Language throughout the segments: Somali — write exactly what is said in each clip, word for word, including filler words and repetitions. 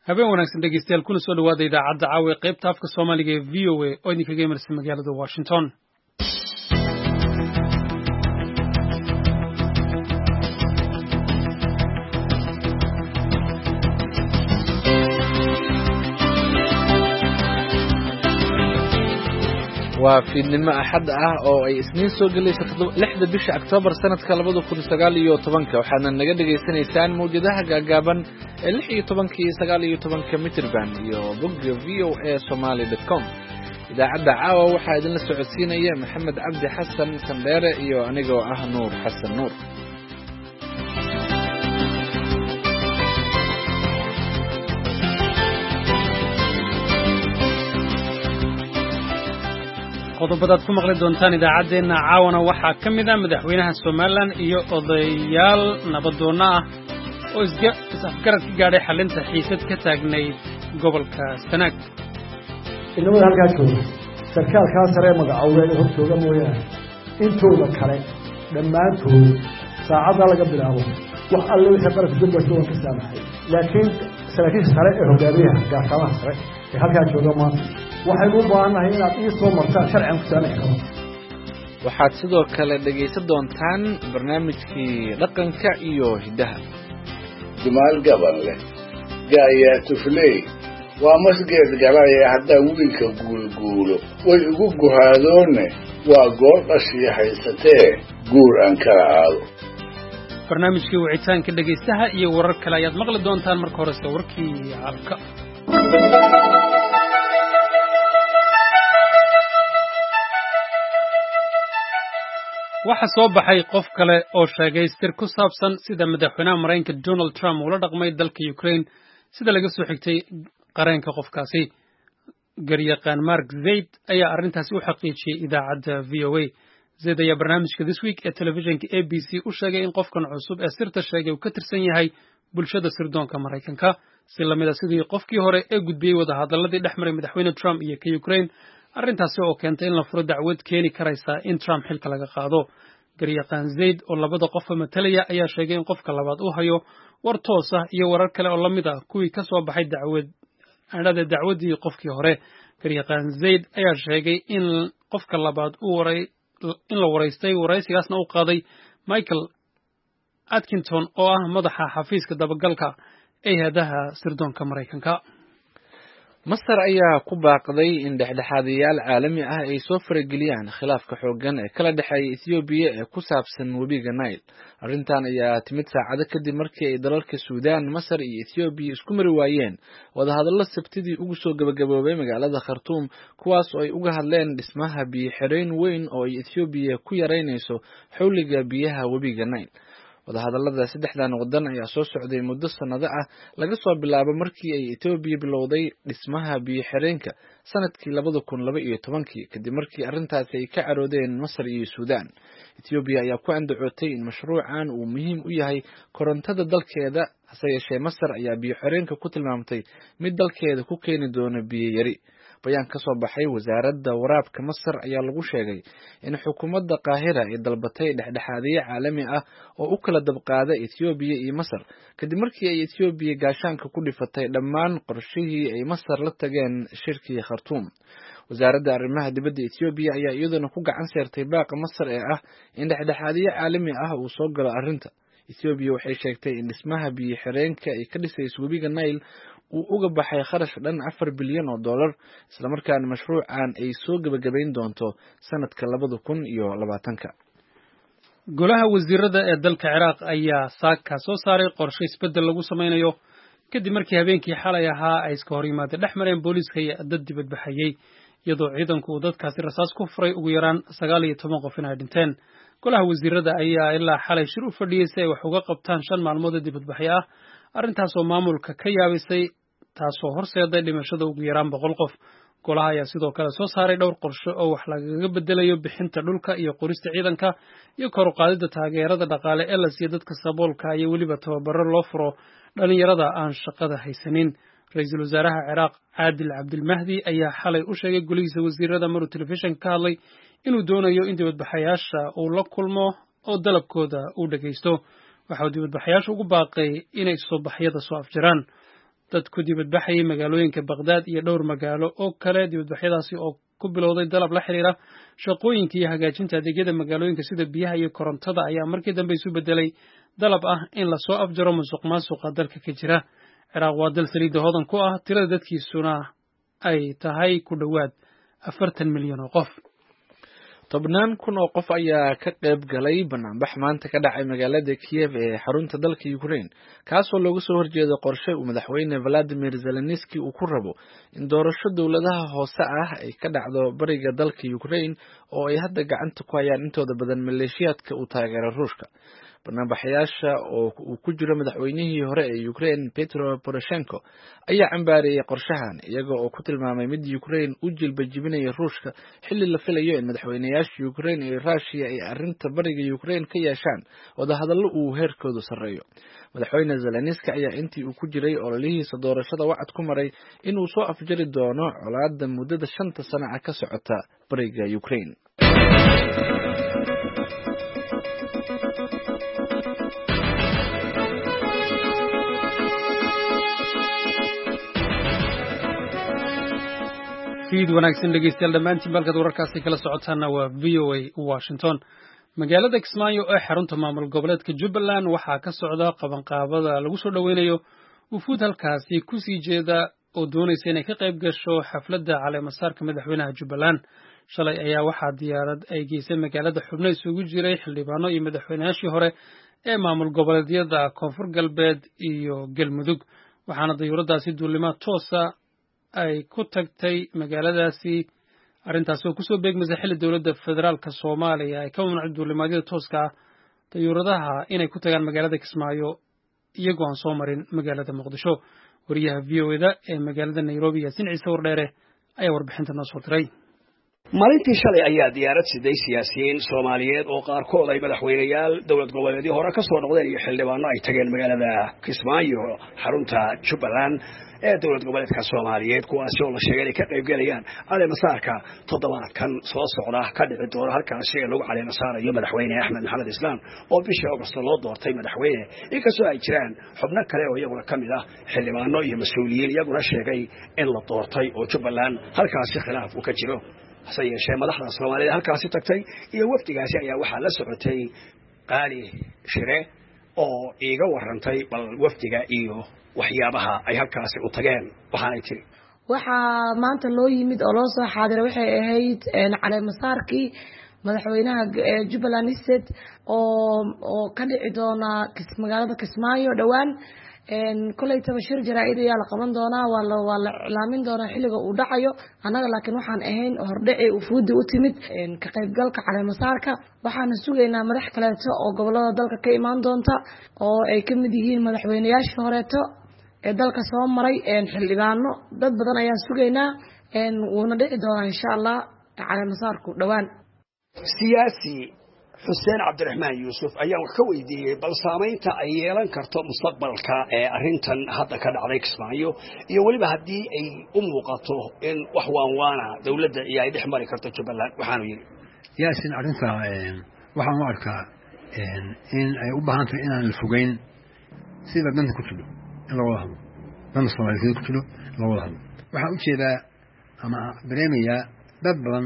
habeen wanaagsan dhegeystayaal kuna soo dhawaada idaacadda caawa qaybta afka Soomaaliga ee V O A oo idinkaga imanaysa magaalada Washington. waa fiidnimo axad ah oo ay isniin soo galayso lixda bisha Oktoobar sanadka laba kun iyo sagaal iyo toban waxaana naga dhageysanaysaan mowjadaha gaagaaban ee lix iyo toban iyo sagaal iyo toban mitir band iyo bogga v o a somali dot com. idaacadda caawa waxaa idin la socodsiinaya Maxamed Cabdi Xasan Sandheere iyo anigoo ah Nuur Xasan Nuur. qodobada ku maqli doontaan idaacadeena caawana waxaa ka mid ah madaxweynaha Soomaaliland iyo odayaal nabadoonna ah oo isafgarad ka gaadhay xalinta xiisad ka taagnayd gobolka Sanaag. inamada halkaa jooga sarkaalkaa sare magacowda ee hortooga mooyaane intooda kale dhammaantood saacadda laga bilaabo wax alle wixii qarabka jubbaland waan ka saamaxay laakiin saraakiisha sare ee hogaamiyaha gaashaamaha sare ee halkaa jooga maanta waxaynu u baahannahay inaad ii soo martaan sharcigan ku saamaxi karo. waxaad sidoo kale dhegaysan doontaan barnaamijkii dhaqanka iyo hiddaha. dumaal gaban leh gaayaa tufley waa masgeed galaya haddaan wiilka guulguulo way ugu guhaadoonne waa goor dhashii haysatee guur aan kala aado. barnaamijkii wicitaanka dhegaystaha iyo warar kale ayaad maqli doontaan marka horese warkii caalamka. waxa soo baxay qof kale oo sheegay sir ku saabsan sida madaxweynaha Mareykanka Donald Trump uu la dhaqmay dalka Ukraine sida laga soo xigtay qareenka qofkaasi. garyaqaan Mark Zaid ayaa arrintaasi u xaqiijiyay idaacadda V O A. Zaid ayaa barnaamijka This Week ee telefishinka A B C u sheegay in qofkan cusub ee sirta sheegay uu ka tirsan yahay bulshada sirdoonka Mareykanka si lamid ah sidii qofkii hore ee gudbiyay wada hadalladii dhexmaray madaxweyne Trump iyo ka Ukraine. arrintaasi oo keentay in la furo dacwad keeni karaysa in Trump xilka laga qaado. garyaqaan Zaid oo labada qof matalaya ayaa sheegay in qofka labaad uu hayo war toos ah iyo warar kale oo lamid ah kuwii ka soo baxay dacwad aanada dacwadii qofkii hore. garyaqaan Zaid ayaa sheegay in qofka labaad uu waray in la wareystay waraysigaasna uu qaaday Michael Atkinson oo ah madaxa xafiiska dabagalka ee hay'adaha sirdoonka Mareykanka. Masar ayaa ku baaqday in dhexdhexaadiyaal caalami ah ay soo farageliyaan khilaafka xooggan ee kala dhexeeya Ethiopia ee ku saabsan webiga Nile. arrintan ayaa timid saacado kadib markii ay dalalka Suudaan, Masar iyo Ethiopia isku mari waayeen wadahadallo Sabtidii ugu soo gabagaboobay magaalada Khartoum kuwaas oo ay uga hadleen dhismaha biyo-xireen weyn oo ay Ethiopia ku yareynayso xawliga biyaha webiga Nile. wadahadallada saddexdan wadan ayaa soo socday muddo sanado ah laga soo bilaabo markii ay Ethiopia bilowday dhismaha biyo-xireenka sanadkii laba kun iyo laba iyo toban kadib markii arrintaasi ay ka caroodeen Masar iyo Suudaan. Ethiopia ayaa ku andacootay in mashruucan uu muhiim u yahay korontada dalkeeda, hase yeeshee Masar ayaa biyo-xireenka ku tilmaamtay mid dalkeeda ku keeni doona biyo yari. bayaan ka soo baxay wasaaradda waraabka Masar ayaa lagu sheegay in xukuumadda Qaahira ay dalbatay dhexdhexaadiye caalami ah oo u kala dabqaada Ethiopia iyo Masar kadib markii ay Ethiopia gaashaanka ku dhifatay dhammaan qorshihii ay Masar la tageen shirkii Khartoum. wasaaradda arrimaha dibadda Ethiopia ayaa iyaduna ku gacan saartay baaqa Masar ee ah in dhexdhexaadiye caalami ah uu soo galo arrinta. Ethiopia waxay sheegtay in dhismaha biyo-xireenka ay ka dhisayso webiga Nile uu uga baxay kharash dhan afar bilyan oo dollar isla markaana mashruucan ay soo gabagabayn doonto sanadka laba kun iyo labaatan. golaha wasiirada ee dalka Ciraaq ayaa saaka soo saaray qorshe isbedel lagu sameynayo kadib markii habeenkii xalay ahaa ay iska hor yimaadeen dhexmareen booliiska iyo dad dibad baxayay iyadoo ciidanku uu dadkaasi rasaas ku furay ugu yaraan sagaal iyo toban qof in ay dhinteen. golaha wasiirada ayaa ilaa xalay shir u fadhiyay si ay wax uga qabtaan shan maalmood oo dibad baxay ah arrintaas oo maamulka ka yaabisay taasoo horseeday dhimashada ugu yaraan boqol qof. golaha ayaa sidoo kale soo saaray dhowr qorshe oo wax lagaga bedelayo bixinta dhulka iyo qorista ciidanka iyo kor u qaadida taageerada dhaqaale ee la siiyo dadka saboolka iyo weliba tababaro loo furo dhalinyarada aan shaqada haysanin. ra'iisul wasaaraha Ciraaq Caadil Cabdilmahdi ayaa xalay u sheegay golihiisa wasiirada maruu telefishinka ka hadlay inuu doonayo in dibadbaxayaasha uu la kulmo oo dalabkooda uu dhageysto. waxa uu dibadbaxayaasha ugu baaqay inay soo baxyada soo afjaraan. dad ku dibadbaxayay magaalooyinka Baghdad iyo dhowr magaalo oo kale. Dibadbaxyadaasi oo ku bilowday dalab la xiriira shaqooyinka iyo hagaajinta adeegyada magaalooyinka sida biyaha iyo korontada ayaa markii dambe isu bedelay dalab ah in la soo afjaro musuqmaasuqa dalka ka jira. Ciraaq waa dal saliidda hodan ku ah, tirada dadkiisuna ay tahay ku dhowaad afartan milyan oo qof. tobnaan kun oo qof ayaa ka qayb galay banaanbax maanta ka dhacay magaalada Kiev ee xarunta dalka Ukraine, kaasoo looga soo horjeedo qorshe uu madaxweyne Vladimir Zelensky uu ku rabo in doorasho dowladaha hoose ah ay ka dhacdo bariga dalka Ukraine oo ay hadda gacanta ku hayaan intooda badan maleeshiyaadka u taageera Ruushka. Banaanbaxayaasha oo uu ku jiro madaxweynihii hore ee Ukraine Petro Poroshenko ayaa cambaareeyay qorshahan, iyaga oo ku tilmaamay mid Ukraine u jilba jibinaya Ruushka xilli la filayo in madaxweynayaasha Ukraine iyo Russia ay arrinta bariga Ukraine ka yeeshaan wadahadallo uu heerkoodu sarreeyo. Madaxweyne Zelensky ayaa intii uu ku jiray ololihiisa doorashada wacad ku maray in uu soo afjari doono colaadda muddada shanta sano ah ka socota bariga Ukraine. fiid wanaagsan dhegeystayaal dhammaantiin balkad wararkaasi kala socotaana waa V O A Washington. Magaalada Kismaayo ee xarunta maamul goboleedka Jubbaland waxaa ka socda qabanqaabada lagu soo dhaweynayo wufuud halkaasi ku sii jeeda oo doonaysa inay ka qayb gasho xafladda caleemasaarka madaxweynaha Jubbaland. Shalay ayaa waxaa diyaarad ay geysay magaalada xubno isugu jiray xildhibaano iyo madaxweynayaashii hore ee maamul goboleedyada Koonfur Galbeed iyo Galmudug, waxaana dayuuradaasi duulimaad toosa ay ku tagtay magaaladaasi. Arrintaasi oo kusoo beegmaysa xilli dowladda federaalka Soomaaliya ay ka mamnuucday duulimaadyada tooska ah dayuuradaha inay ku tagaan magaalada Kismaayo iyagoo aan soo marin magaalada Muqdisho. Wariyaha V O A da ee magaalada Nairobi Yaasin Ciise Wardheere ayaa warbixinta noo soo diray. maalintii shalay ayaa diyaarad siday siyaasiyiin Soomaaliyeed oo qaarkood ay madaxweynayaal dowlad goboleedyo hore ka soo noqdeen iyo xildhibaano ay tageen magaalada Kismaayo xarunta Jubbaland ee dowlad goboleedka Soomaaliyeed, kuwaas oo la sheegay inay ka qayb galayaan caleemasaarka toddobaadkan soo socda ka dhici doona halkaasi ee lagu caleemasaarayo madaxweyne Axmed Maxamed Islaam oo bishii August loo doortay madaxweyne, inkastoo ay jiraan xubno kale oo iyaguna ka mid ah xildhibaano iyo mas'uuliyiin iyaguna sheegay in la doortay oo Jubbaland halkaasi khilaaf uu ka jiro. hase yeeshee madaxda Soomaaliyeed halkaasi tagtay iyo wafdigaasi ayaa waxaa la socotay Qaali Shire oo iiga warantay bal wafdiga iyo waxyaabaha ay halkaasi u tageen. waxaanay tiri waxaa maanta loo yimid oo loo soo xaadiray waxay ahayd caleemasaarkii madaxweynaha Jubbaland State oo oo ka dhici doona magaalada Kismaayo dhawaan. kulay tabashir jaraa'id ayaa la qaban doonaa, waa la waa la iclaamin doonaa xilliga uu dhacayo. anaga laakiin waxaan ahayn hordhici ufuudi u timid ka qaybgalka caleemasaarka. waxaan sugaynaa madax kaleeto oo gobolada dalka ka imaan doonta oo ay ka mid yihiin madaxweynayaashii horeeto ee dalka soo maray, xildhibaano, dad badan ayaan sugaynaa. wuuna dhici doonaa insha Allah caleemasaarku dhawaan. siyaasi Xuseen Cabdiraxmaan Yuusuf ayaa wax ka weydiiyay bal saameynta ay yeelan karto mustaqbalka ee arrintan hadda ka dhacday Kismaayo iyo waliba haddii ay u muuqato in wax waan waana dawladda iyo ay dhex mari karto Jubbaland. waxaanu yiri Yaasin, arrinta waxaan u arkaa in ay u baahan tahay inaan la fogeyn sida danta ku jiro in la wada hadlo, danta Soomaaliyeed ku jiro in la wada hadlo. waxaan u jeedaa ama dareemayaa dad badan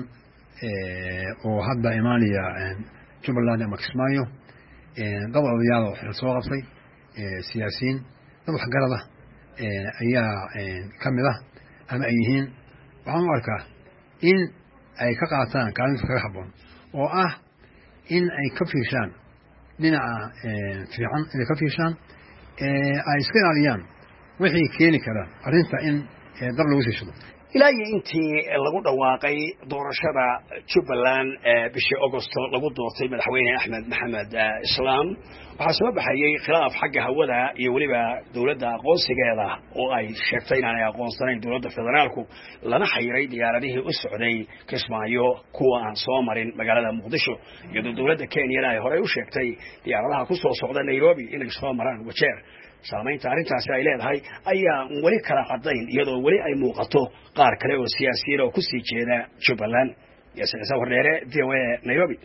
oo hadda imaanaya Jubbaland ama Kismaayo, dad odayaal oo xil soo qabtay, siyaasiyiin, dad waxgarad ah ayaa ka mid ah ama ay yihiin. waxaan u arkaa in ay ka qaataan kaalinta kaga habboon oo ah in ay ka fiirshaan dhinaca fiican, inay ka fiirshaan ay iska ilaaliyaan wixii keeni kara arrinta in dab lagu siishado. ilaa iyo intii lagu dhawaaqay doorashada Jubbaland ee bishii August lagu doortay madaxweyne Axmed Maxamed Islaam, waxaa soo baxayay khilaaf xagga hawada iyo waliba dawladda aqoonsigeeda oo ay sheegtay inaan aqoonsanayn dawladda federaalku, lana xayiray diyaaradihii u socday Kismaayo kuwa aan soo marin magaalada Muqdisho, iyadoo dawladda Kenya ay hore u sheegtay diyaaradaha ku soo socda Nairobi inay soo maraan Wajeer. saamaynta arrintaasi ay leedahay ayaa wali kala cadayn, iyadoo wali ay muuqato qaar kale oo siyaasiyiin oo ku sii jeeda Jubbaland. Yaasin Ciise Wardheere, V O A, Nairobi.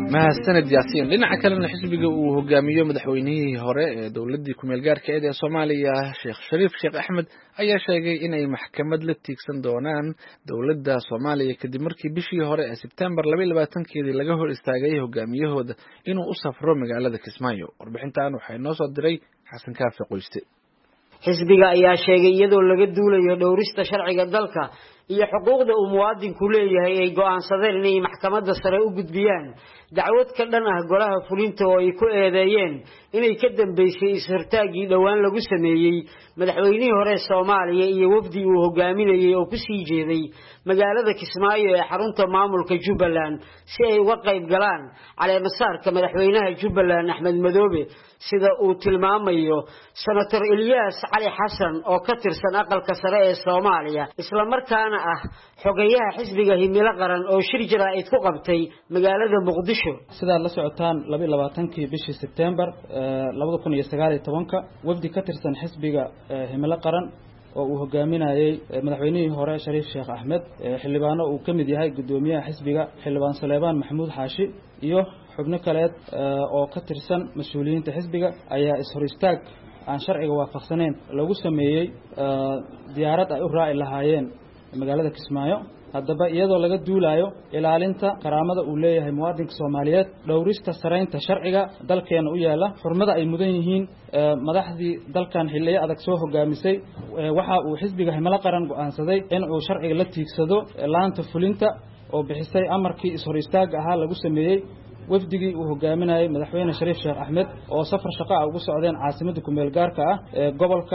mahadsaned yaasiin dhinaca kalena xisbiga uu hogaamiyo madaxweynihii hore ee dowladii ku-meel gaarka ee Soomaaliya Sheekh Shariif Sheekh Axmed ayaa sheegay inay maxkamad la tiigsan doonaan dowladda Soomaaliya kadib markii bishii hore ee September laba iyo labaatankeedii laga hor istaagay hogaamiyahooda inuu u safro magaalada Kismaayo. Warbixintan waxay noo soo diray Xasan Kaafi Qoyste. xisbiga ayaa sheegay iyadoo laga duulayo dhowrista sharciga dalka iyo xuquuqda uu muwaadinku leeyahay ay go'aansadeen inay maxkamadda sare u gudbiyaan dacwad ka dhan ah golaha fulinta oo ay ku eedeeyeen inay ka dambeysay is-hortaagii dhowaan lagu sameeyey madaxweynihii hore Soomaaliya iyo wafdi uu hogaaminayay oo ku sii jeeday magaalada Kismaayo ee xarunta maamulka Jubbaland si ay uga qayb galaan caleemasaarka madaxweynaha Jubbaland Axmed Madoobe sida uu tilmaamayo senator Ilyas Cali Xasan oo ka tirsan aqalka sare ee Soomaaliya isla markaana ah xogayaha xisbiga himilo qaran oo shir jaraa'id ku qabtay magaalada Muqdisho sida la socotaan laba iyo labaatankii bishii September laba kun iyo sagaal iyo toban wafdi ka tirsan xisbiga himilo qaran oo uu hogaaminayay madaxweynihii hore Shariif Sheekh Axmed xildhibaano uu kamid yahay gudoomiyaha xisbiga xildhibaan Saleebaan Maxamuud Xaashi iyo xubno kale oo ka tirsan mas'uuliyiinta xisbiga ayaa is-hor istaag aan sharciga waafaqsaneyn lagu sameeyay diyaarad ay u raaci lahaayeen magaalada Kismaayo haddaba iyadoo laga duulayo ilaalinta karaamada uu leeyahay muwaadinka Soomaaliyeed dhowrista sareynta sharciga dalkeena u yaala xurmada ay mudan yihiin madaxdii dalkan xilliye adag soo hogaamisay waxa uu xisbiga himilo qaran go'aansaday in uu sharciga la tiigsado laanta fulinta oo bixisay amarkii is-hor istaag ahaa lagu sameeyay wafdigii uu hogaaminayay madaxweyne Shariif Sheekh Axmed oo safar shaqo ah ugu socdeen caasimadda ku-meel gaarka ah ee gobolka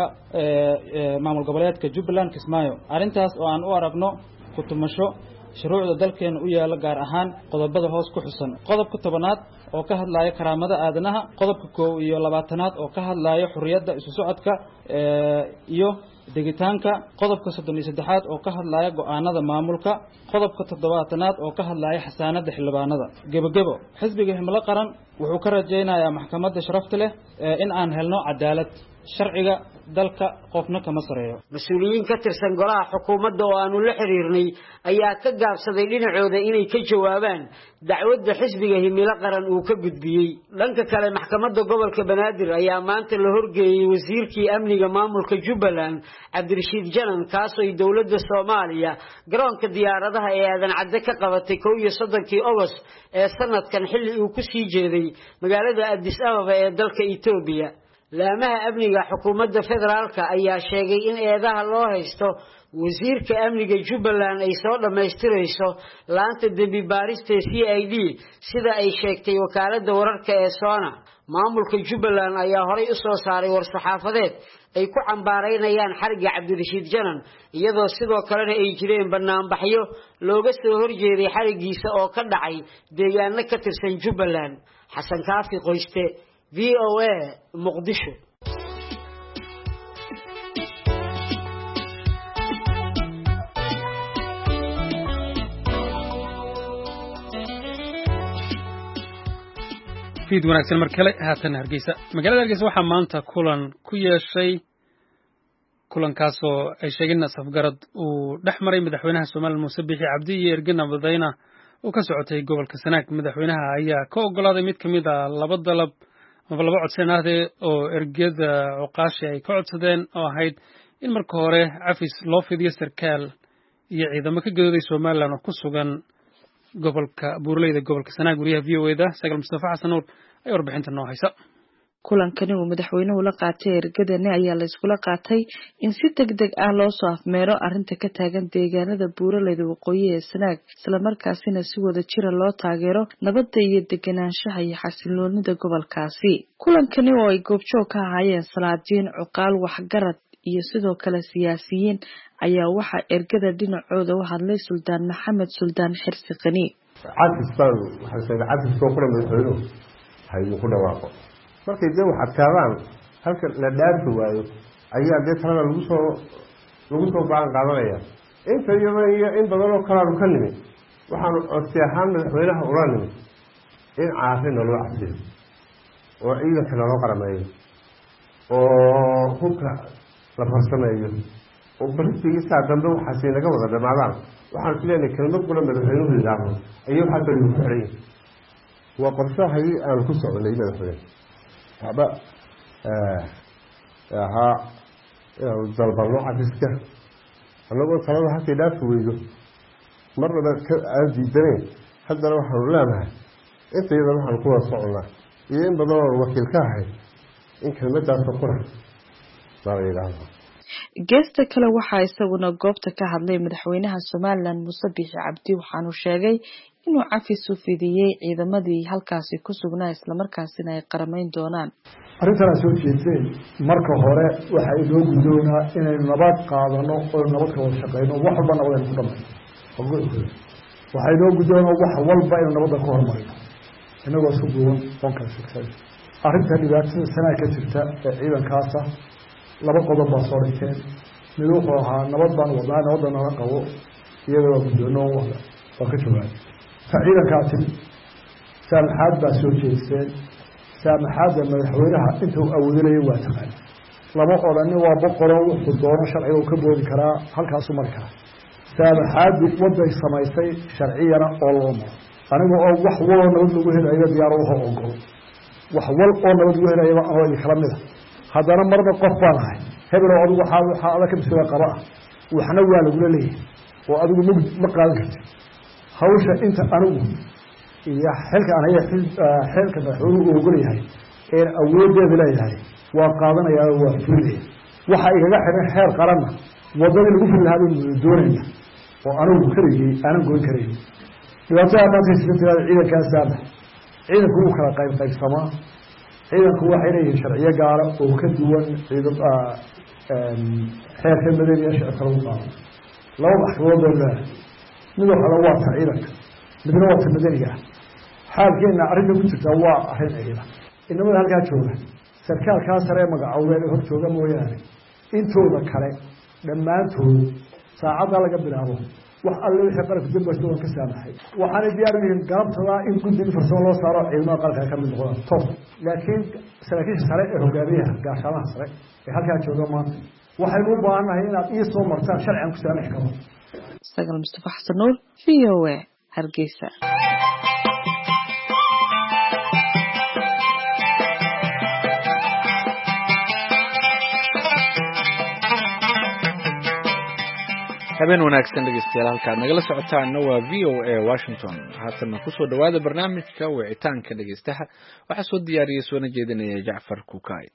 maamul goboleedka Jubbaland Kismaayo arintaas oo aan u aragno ku tumasho shuruucda dalkeena u yaala gaar ahaan qodobada hoos ku xusan qodobka tobanaad oo ka hadlaya karaamada aadanaha qodobka koow iyo labaatanaad oo ka hadlaya xurriyadda isu socodka iyo degitaanka qodobka soddon iyo saddexaad oo ka hadlaya go'aanada maamulka qodobka toddobaatanaad oo ka hadlaya xasaanada xildhibaanada gabagabo xisbiga himilo qaran wuxuu ka rajaynayaa maxkamadda sharafta leh in aan helno cadaalad sharciga dalka qofna kama sareeyo mas'uuliyiin ka tirsan golaha xukuumadda oo aanu la xiriirnay ayaa ka gaabsaday dhinacooda inay ka jawaabaan dacwadda xisbiga himilo qaran uu ka gudbiyey dhanka kale maxkamadda gobolka Banaadir ayaa maanta la horgeeyay wasiirkii amniga maamulka Jubbaland Cabdirashiid Janan kaasoo ay dowladda Soomaaliya garoonka diyaaradaha ee aadan cadde ka qabatay kow iyo soddonkii August ee sanadkan xilli uu ku sii jeeday magaalada Addis Ababa ee dalka Itoobiya laamaha amniga xukuumadda federaalka ayaa sheegay in eedaha loo haysto wasiirka amniga Jubbaland ay soo dhameystirayso laanta dambi baarista C I D sida ay sheegtay wakaaladda wararka ee Sona maamulka Jubbaland ayaa horay u soo saaray war-saxaafadeed ay ku cambaareynayaan xariga Cabdirashiid Janan iyadoo sidoo kalena ay jireen banaanbaxyo looga soo horjeeday xarigiisa oo ka dhacay deegaano ka tirsan Jubbaland Xasan Kaafi Qoyste V O A Muqdisho fiid wanaagsan mar kale haatan Hargeysa magaalada Hargeysa waxaa maanta kulan ku yeeshay kulankaas oo ay sheegeen safgarad uu dhaxmaray madaxweynaha Soomaaliya Muuse Biixi Cabdi iyo ergana badayna oo ka socotay gobolka Sanaag madaxweynaha ayaa ka ogolaaday mid kamid ah laba dalab ama laba codsan ah oo ergada cuqaashi ay ka codsadeen oo ahayd in marka hore cafis loo fidiyo sarkaal iyo ciidamo ka gadooday Soomaaliland oo ku sugan gobolka Buurleyda gobolka Sanaag wariyaha V O A da Sagal Mustafa Xasan Nuur ay warbixinta noo haysa kulankani uu madaxweynuhu la qaatay ergadani ayaa la isku qaatay in si degdeg ah loo soo afmeero arinta ka taagan deegaanada Buuraleyda waqooyi ee Sanaag isla markaasina si wada jir loo taageero nabadda iyo deganaanshaha iyo xasiloonida gobolkaasi kulankani oo ay goobjoog ka ahaayeen salaadiin cuqaal waxgarad iyo sidoo kale siyaasiyiin ayaa waxa ergada dhinacooda u hadlay Suldaan Maxamed Suldaan Xirsi Qani cadistan waxa sheegay cadis soo qoray madaxweynuhu hay'ad ku dhawaaqo markay dee wax adkaadaan halka la dhaarto waayo ayaa dee talada lagu soo lagu soo baan qaadanaya inta iyo in badan oo kala ka nimi waxaan codsi ahaan madaxweynaha ula nimi in caafina loo cabsiyo oo ciidanka loo qarameeyo oo hubka la farsameeyo oo bartigiisa dambe waxa si naga wada dhamaadaan waxaan filaynaa kelmad kula madaxweynuhu yiraahdo ayuu hadda uu xirey وقرصها هي أنا كنت أقول لي مثلا هذا ها ضرب الروح في السكة أنا أقول صلاة حتى لا تويده مرة أدي الدنيا حتى لو حولناها أنت إذا روح القوة صعبة إذا بدور وكيل كاهي إن كلمة تقرأ ما غير هذا geesta kale waxaa isaguna goobta ka hadlay madaxweynaha Soomaaliland Muuse Biixi Cabdi waxaanu sheegay inuu cafis u fidiyay ciidamadii halkaasi ku sugnaa isla markaasina ay qaramayn doonaan arrintan soo jeedeen marka hore waxa ay loo gudoonaa inay nabad qaadano oo nabad ka wada shaqeyno wax walba nabad ku dhamay waxa ay loo gudoonaa wax walba in nabad ka hormariyo inagoo isku duwan qonka shaqeey arrintan dhibaatada sanaa ka jirta ee ciidankaas laba qodob baa soo dhigteen mid wuxuu ahaa nabad baan wadnaa nabadda nala qabo iyadoo gudoono wada waa ka jawaabay ta ciidankaasi saamaxaad baa soo jeesteen saamaxaadda madaxweynaha intuu awoodinayay waa taqaan lama odhanin waa boqoroo wuxuu doono sharciga uu ka boodi karaa halkaasu mari karaa saamaxaaddu wadday samaysay sharciyana oo loo maro aniga oo wax waloo nabad lagu helayo diyaaro waxa ogol wax wal oo nabad lagu helayaba anoo idin kala mida haddana marna qof baan ahay hebeloo adigu waxaa waxaa adag ka bisada qaba ah waxna waa lagula leeyahay oo adigu ma ma qaadan kartid hawsha inta anigu iyo xilka aan haya xilka madaxweynuhu uu ogol yahay ee awoodeeda leeyahay waa qaadanayaa waa fulaya waxa igaga xiran xeer qaranna wadadii lagu fili lahaa buu doonaya oo anigu kariyay aanan goyn karayn dhibaatada maanta isbeddelada ciidankaas saama ciidanku uu kala qayb qaybsamaa ciidanku waxay leeyihiin sharciyo gaara oo ka duwan ciidan xeerka madaniga shacabka lagu qaado laba maxkamadood baa leedahay mid waxaa waa ta ciidanka midna waa ta madaniga xaalkeena arrinta ku jirta waa arrin ciidan inamada halkaa jooga sarkaalkaa sare ee magacowda ee hor jooga mooyaane intooda kale dhammaantood saacadda laga bilaabo wax alle wixii qaranka dambaysta waan ka saamaxay waxaanay diyaar yihiin galabtada in guddiga farsamo loo saaro ciidamada qaranka ka mid noqdaan toos laakiin saraakiisha sare ee hogaamiyaha gaashaamaha sare ee halkaa jooga maanta waxaynu u baahannahay inaad ii soo martaan sharcigan ku saamaxi karo Sagal Mustafa Xasan Nuur V O A Hargeysa habeen wanaagsan dhegeystayaal halkaad nagala socotaana waa V O A Washington haatan ku soo dhawaada barnaamijka wicitaanka dhegeystaha waxa soo diyaariyay soo jeedinaya Jacfar Kukaay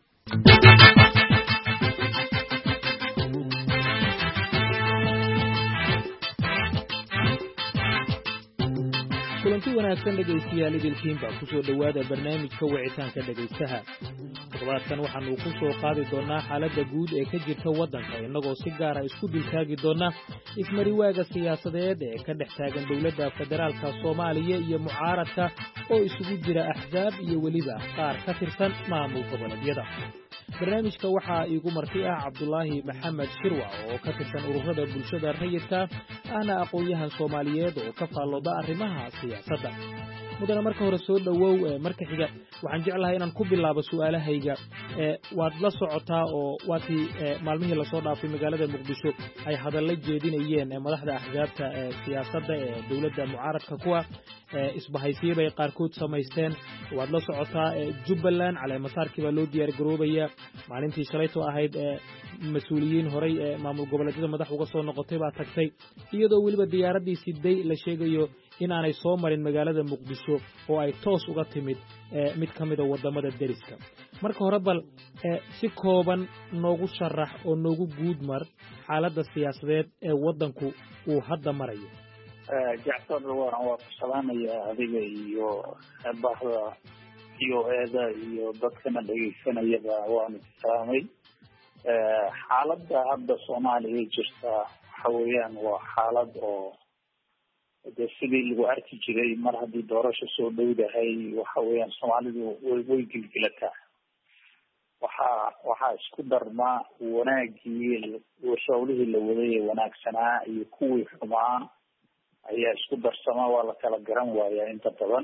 kulanti wanaagsan dhegeystayaal idilkiinba ku soo dhawaada barnaamijka wicitaanka dhegeystaha toddobaadkan waxaanu ku soo qaadi doonaa xaaladda guud ee ka jirta waddanka innagoo si gaara isku diltaagi doona ismariwaaga siyaasadeed ee ka dhex taagan dowladda federaalka Soomaaliya iyo mucaaradka oo isugu jira axzaab iyo weliba qaar ka tirsan maamul goboleedyada barnaamijka waxaa iigu marti ah Cabdullaahi Maxamed Shirwa oo ka tirsan ururada bulshada rayidka ana aqoonyahan Soomaaliyeed oo ka faallooda arrimaha siyaasadda mudana marka hore soo dhawow marka xiga waxaan jeclahay inaan ku bilaabo su'aalahayga ee waad la socotaa oo waati maalmihii la soo dhaafay magaalada Muqdisho ay hadallo jeedinayeen madaxda axzaabta ee siyaasadda ee dawladda mucaaradka kuwa isbahaysiyada ay qaarkood samaysteen waad la socotaa Jubbaland caleemasaarkii baa loo diyaar garoobaya maalintii shalayto ahayd mas'uuliyiin horay ee maamul goboleedyada madax uga soo noqotay baa tagtay iyadoo weliba diyaaradii siday la sheegayo inaanay soo marin magaalada Muqdisho oo ay toos uga timid mid ka mid ah wadamada deriska marka hore bal si kooban noogu sharax oo noogu guud mar xaaladda siyaasadeed ee wadanku uu hadda marayo Jacfar waan waa salaamaya adiga iyo bahda iyo eeda iyo dadkana dhageysanayaba waan salaamay xaaladda hadda Soomaaliya jirta waxa weeyaan waa xaalad oo de sidii lagu arki jiray mar haddii doorasho soo dhowdahay waxa weeyaan Soomaalidu way way gilgilataa waxa waxa isku darma wanaagii warshawlihii la waday wanaagsanaa iyo kuwii xumaa ayaa isku darsama waa la kala garan waayaa inta badan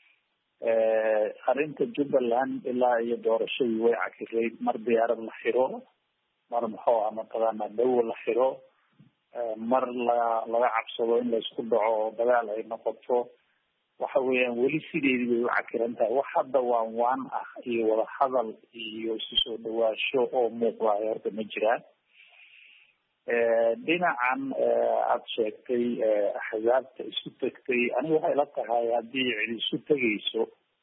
arrinta Jubbaland ilaa iyo doorashadii way cakiray mar diyaarad la xiro mar muxuu ama qadana dhow la xiro mar la laga cabsado in la isku dhaco dagaal ay noqoto waxa waxa weeyaan weli sideedii bay u cakiran tahay. wax hadda waan waan ah iyo wada hadal iyo isu soo dhawaasho oo muuqdaay horta ma jiraan. dhinacan aada sheegtay axzaabta isu tegtay, aniga waxay la tahay haddii cid isu tegayso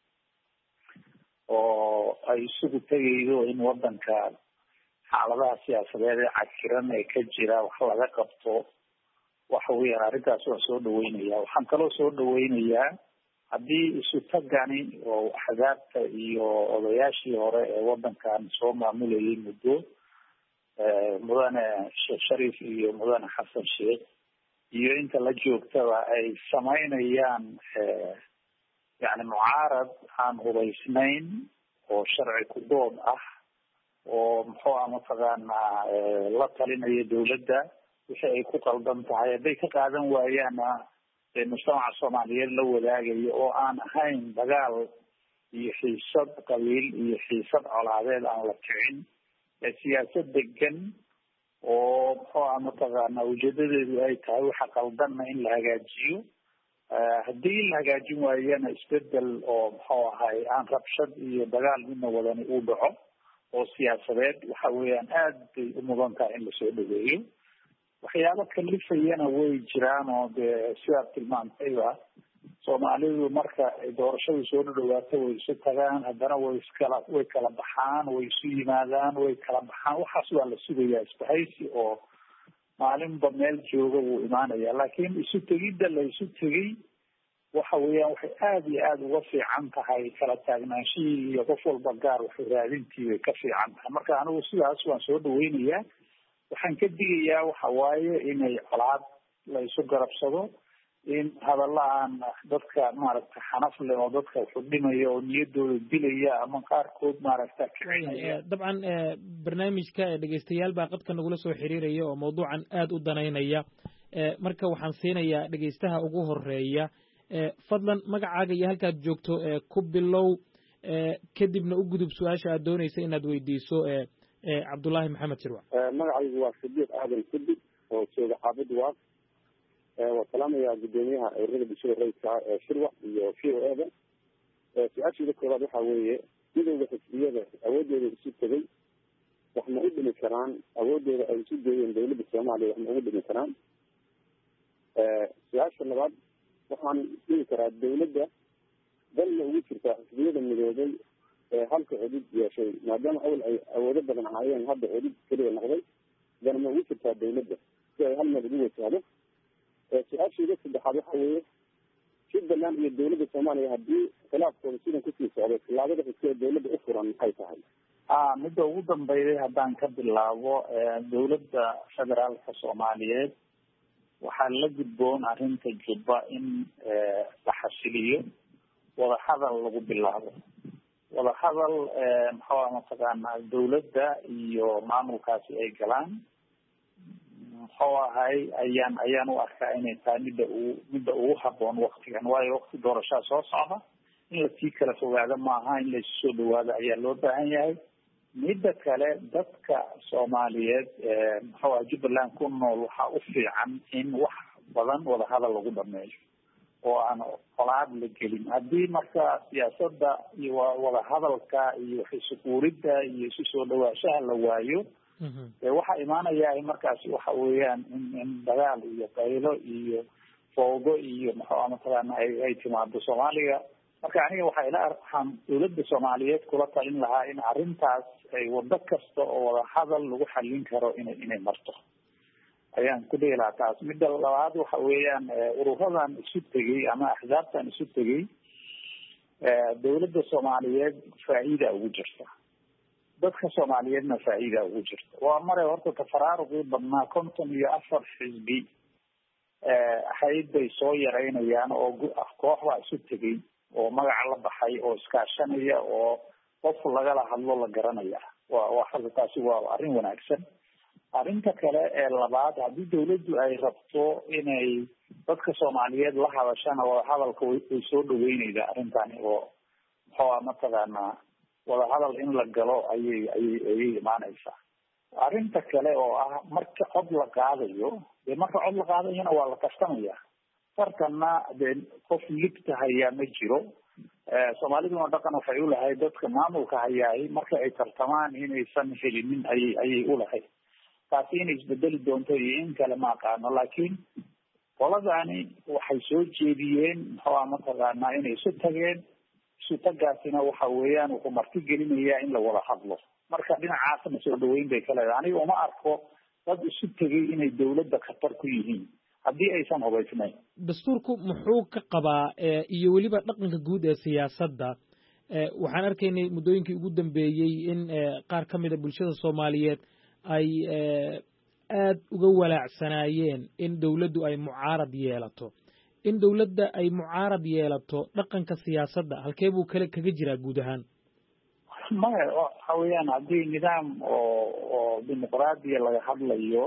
oo ay isugu tegaydo in wadanka xaaladaha siyaasadeed ee cakiran ee ka jira wax laga qabto, waxa weeyaan arrintaas waan soo dhaweynaya. waxaan kaloo soo dhaweynayaa haddii isu tagani oo axzaabta iyo odayaashii hore ee wadankan soo maamulayay muddo, mudane sheekh shariif iyo mudane xasan sheekh iyo inta la joogtaba ay samaynayaan yani mucaarad aan hubaysnayn oo sharci ku dood ah oo muxuu ah mataqaanaa la talinaya dawladda wixii ay ku qaldan tahay, hadday ka qaadan waayaana mujtamaca soomaaliyeed la wadaagayo oo aan ahayn dagaal iyo xiisad qabiil iyo xiisad colaadeed aan la kicin, siyaasad degan oo muxuu ah mataqaana ujeedadeedu ay tahay waxa qaldanna in la hagaajiyo. haddii la hagaajin waayana isbedel oo muxuu ahay aan rabshad iyo dagaal midna wadani uu dhaco oo siyaasadeed, waxa weeyaan aad bay u mudan tahay in lasoo dhaweeyo. waxyaabo kalifayana way jiraan oo dee sidaad tilmaantayba soomaalidu marka doorashadu soo dhawaato way isu tagaan, haddana way iskala way kala baxaan, way isu yimaadaan, way kala baxaan. waxaas waa la sugayaa isbahaysi oo maalinba meel jooga wuu imaanaya. laakiin isu tegidda la isu tegay waxa weeyaan waxay aada iyo aada uga fiican tahay kala taagnaanshihii iyo qof walba gaar waxu raadintii bay ka fiican tahay. marka anigu sidaas waan soo dhaweynayaa. waxaan ka digayaa waxa waaye inay colaad la isu garabsado, in hadalla aan dadka maaragta xanaf leh oo dadka wuxuu dhimaya oo niyadooda dilaya ama qaarkood maaragta kicinaya. dabcan barnaamijka dhegeystayaal baa qadka nagula soo xiriiraya oo mawduucan aada u danaynaya, marka waxaan siinayaa dhegeystaha ugu horeeya. fadlan magacaaga iyo halkaad joogto ku bilow, kadibna u gudub su-aasha aad doonaysa inaad weydiiso cabdullaahi maxamed shirwac. magacaygu waa sadiiq aadan sidi oo jooga xaafid waaq. waa salaamayaa guddoomiyaha ururada bulshada rayidka ee shirwac iyo v o eda. su-aasheeda koowaad waxaa weeye midowda xisbiyada awoodooda isu tegay wax ma u dhimi karaan awoodooda ay isu geeyeen dawladda soomaaliya wax ma ugu dhimi karaan? su-aasha labaad waxaan dhihi karaa dawladda dan ma ugu jirtaa xisbiyada midoobay ee halka cudud yeeshay, maadaama awal ay awoodo badan ahaayeen hadda cudud keliya noqday, dan ma ugu jirtaa dawladda si ay hal meel ugu wajahdo? su-aasheeda saddexaad waxa weeye jubbaland iyo dawladda soomaaliya haddii khilaafkooda sidan kusii socday tilaabada xigta ee dawladda u furan maxay tahay? a midda ugu dambeeyay haddaan ka bilaabo, dawladda federaalka soomaaliyeed waxaa la gudboon arrinta jubba in la xasiliyo, wada hadal lagu bilaabo. wada hadal maxaa mataqaanaa dawladda iyo maamulkaasi ay galaan, muxuu ahay ayaan ayaan u arkaa inay tahay midda ugu midda ugu haboon waktigan, waayo wakti doorashaa soo socda, in lasii kala fogaado maaha, in laisu soo dhawaado ayaa loo baahan yahay. midda kale dadka soomaaliyeed muxuu aha jubbaland ku nool waxaa u fiican in wax badan wada hadal lagu dhameeyo oo aan colaad la gelin. haddii marka siyaasadda iyo wada hadalka iyo xisuquuridda iyo isu soo dhawaashaha la waayo, waxaa imaanaya markaasi waxa weeyaan in in dagaal iyo qaylo iyo foogo iyo maxaa mataqaana ay ay timaado Soomaaliya. marka aniga waxay ila arkaan dawladda Soomaaliyeed kula talin lahaa in arrintaas ay wada kasta oo wada hadal lagu xallin karo inay inay marto ayaan ku dheelaa taas. midda labaad waxa weeyaan ururadan isu tegay ama axzaabtan isu tegay dawladda Soomaaliyeed faa'iido ugu jirta, dadka Soomaaliyeedna faa'iido ugu jirta. waa maray horta tafaraaruqii badnaa konton iyo afar xisbi ahayd bay soo yareynayaan oo koox baa isu tegay oo magaca la baxay oo iskaashanaya oo qof lagala hadlo la garanaya. waa waa hadda taasi waa arrin wanaagsan. arrinta kale ee labaad, haddii dawladdu ay rabto inay dadka Soomaaliyeed la hadashana wada hadalka way soo dhaweynaysaa arrintani oo muxuu mataqaanaa wada hadal in la galo ayay ayay ayay imaanaysaa. arrinta kale oo ah marka cod la qaadayo, dee marka cod la qaadayana waa la kastamaya. tartanna dee qof libta hayaa ma jiro soomaaliduna dhaqan waxay u lahayd dadka maamulka hayaay marka ay tartamaan inaysan helinin ayay ayay u lahayd taasi inay isbedeli doonto iyo in kale ma aqaano laakiin qoladani waxay soo jeediyeen maxaa mataqaanaa inay isu tageen isu tagaasina waxa weeyaan wuxuu marti gelinayaa in la wada hadlo marka dhinacaasna soo dhaweyn bay ka leedahay aniga uma arko dad isu tegay inay dawladda khatar ku yihiin haddii aysan hubaysnayn dastuurku muxuu ka qabaa iyo weliba dhaqanka guud ee siyaasadda waxaan arkaynay muddooyinkii ugu dambeeyey in qaar ka mid a bulshada soomaaliyeed ay aad uga walaacsanaayeen in dawladdu ay mucaarad yeelato in dawladda ay mucaarad yeelato dhaqanka siyaasadda halkee buu kale kaga jiraa guud ahaan maya waxa weeyaan haddii nidaam oo oo dimuqraadiya laga hadlayo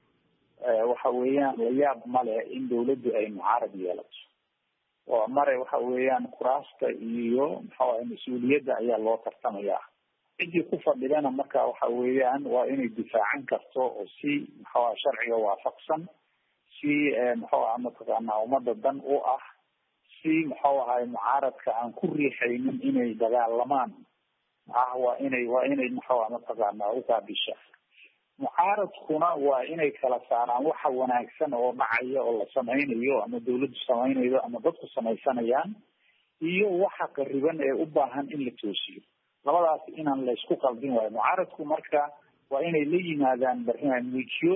waxa weeyaan la yaab male in dawladdu ay mucaarad yeelato oo mare waxa weeyaan kuraasta iyo maxaa mas-uuliyadda ayaa loo tartamayaa ciddii ku fadhidana marka waxa weeyaan waa inay difaacan karto oo si maxaa sharciga waafaqsan si maxaa mataqaanaa ummadda dan u ah si maxaa ahay mucaaradka aan ku riixaynin inay dagaalamaan ah waa inay waa inay maxaa mataqaanaa u qaabisha mucaaradkuna waa inay kala saaraan waxa wanaagsan oo dhacaya oo la samaynayo ama dawladdu samaynayo ama dadku samaysanayaan iyo waxa qariban ee u baahan in la toosiyo labadaas inaan la isku qaldin waayo mucaaradku marka waa inay la yimaadaan barnaamijyo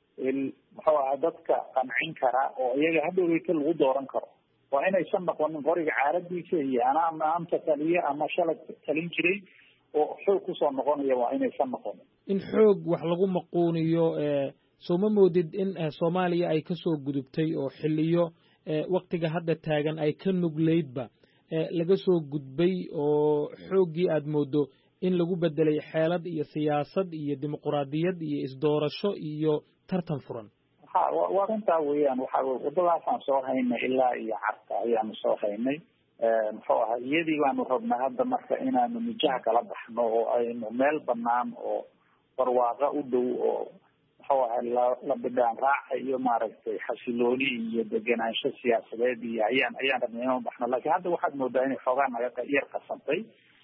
muxuu ahaa dadka qancin kara oo iyaga hadhoweyta lagu dooran karo waa inaysan noqonin qoriga caaradiisa iyo anaa maanta taliye ama shalay talin jiray oo xoog kusoo noqonaya waa inaysan noqonin in xoog wax lagu maquuniyo soo ma moodid in soomaaliya ay kasoo gudubtay oo xiliyo waktiga hadda taagan ay ka nugleydba laga soo gudbay oo xooggii aad moodo in lagu bedelay xeelad iyo siyaasad iyo dimuqraadiyad iyo isdoorasho iyo tartan furan ha waa runtaa weeyaan waxa wadadaasaan soo haynay ilaa iyo carta ayaanu soo haynay muxuu ahaa iyadii baanu rabnaa hadda marka inaanu mijaha kala baxno oo aynu meel banaan oo barwaaqa u dhow oo muxuu ahaa la la bidhaan raaca iyo maaragtay xasilooni iyo degenaansho siyaasadeed iyo ayaan ayaan rabnay inaan baxno laakiin hadda waxaad moodaa inay xoogaa naga yar qasantay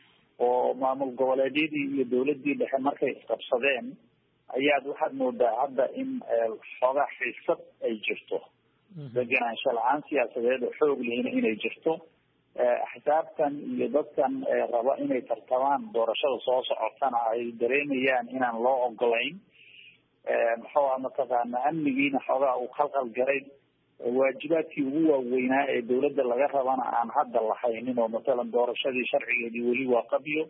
oo maamul goboleedyadii iyo dawladdii dhexe markay isqabsadeen ayaad waxaad moodaa hadda in xoogaa xiisad ay jirto degenaansho la-aan siyaasadeed oo xoog lehina inay jirto axsaabtan iyo dadkan raba inay tartamaan doorashada soo socotana ay dareemayaan inaan loo ogolayn muxuu aha mataqaana amnigiina xoogaa uu khalqal garay waajibaadkii ugu waaweynaa ee dawladda laga rabana aan hadda lahaynin oo matalan doorashadii sharcigeedii weli waa qabyo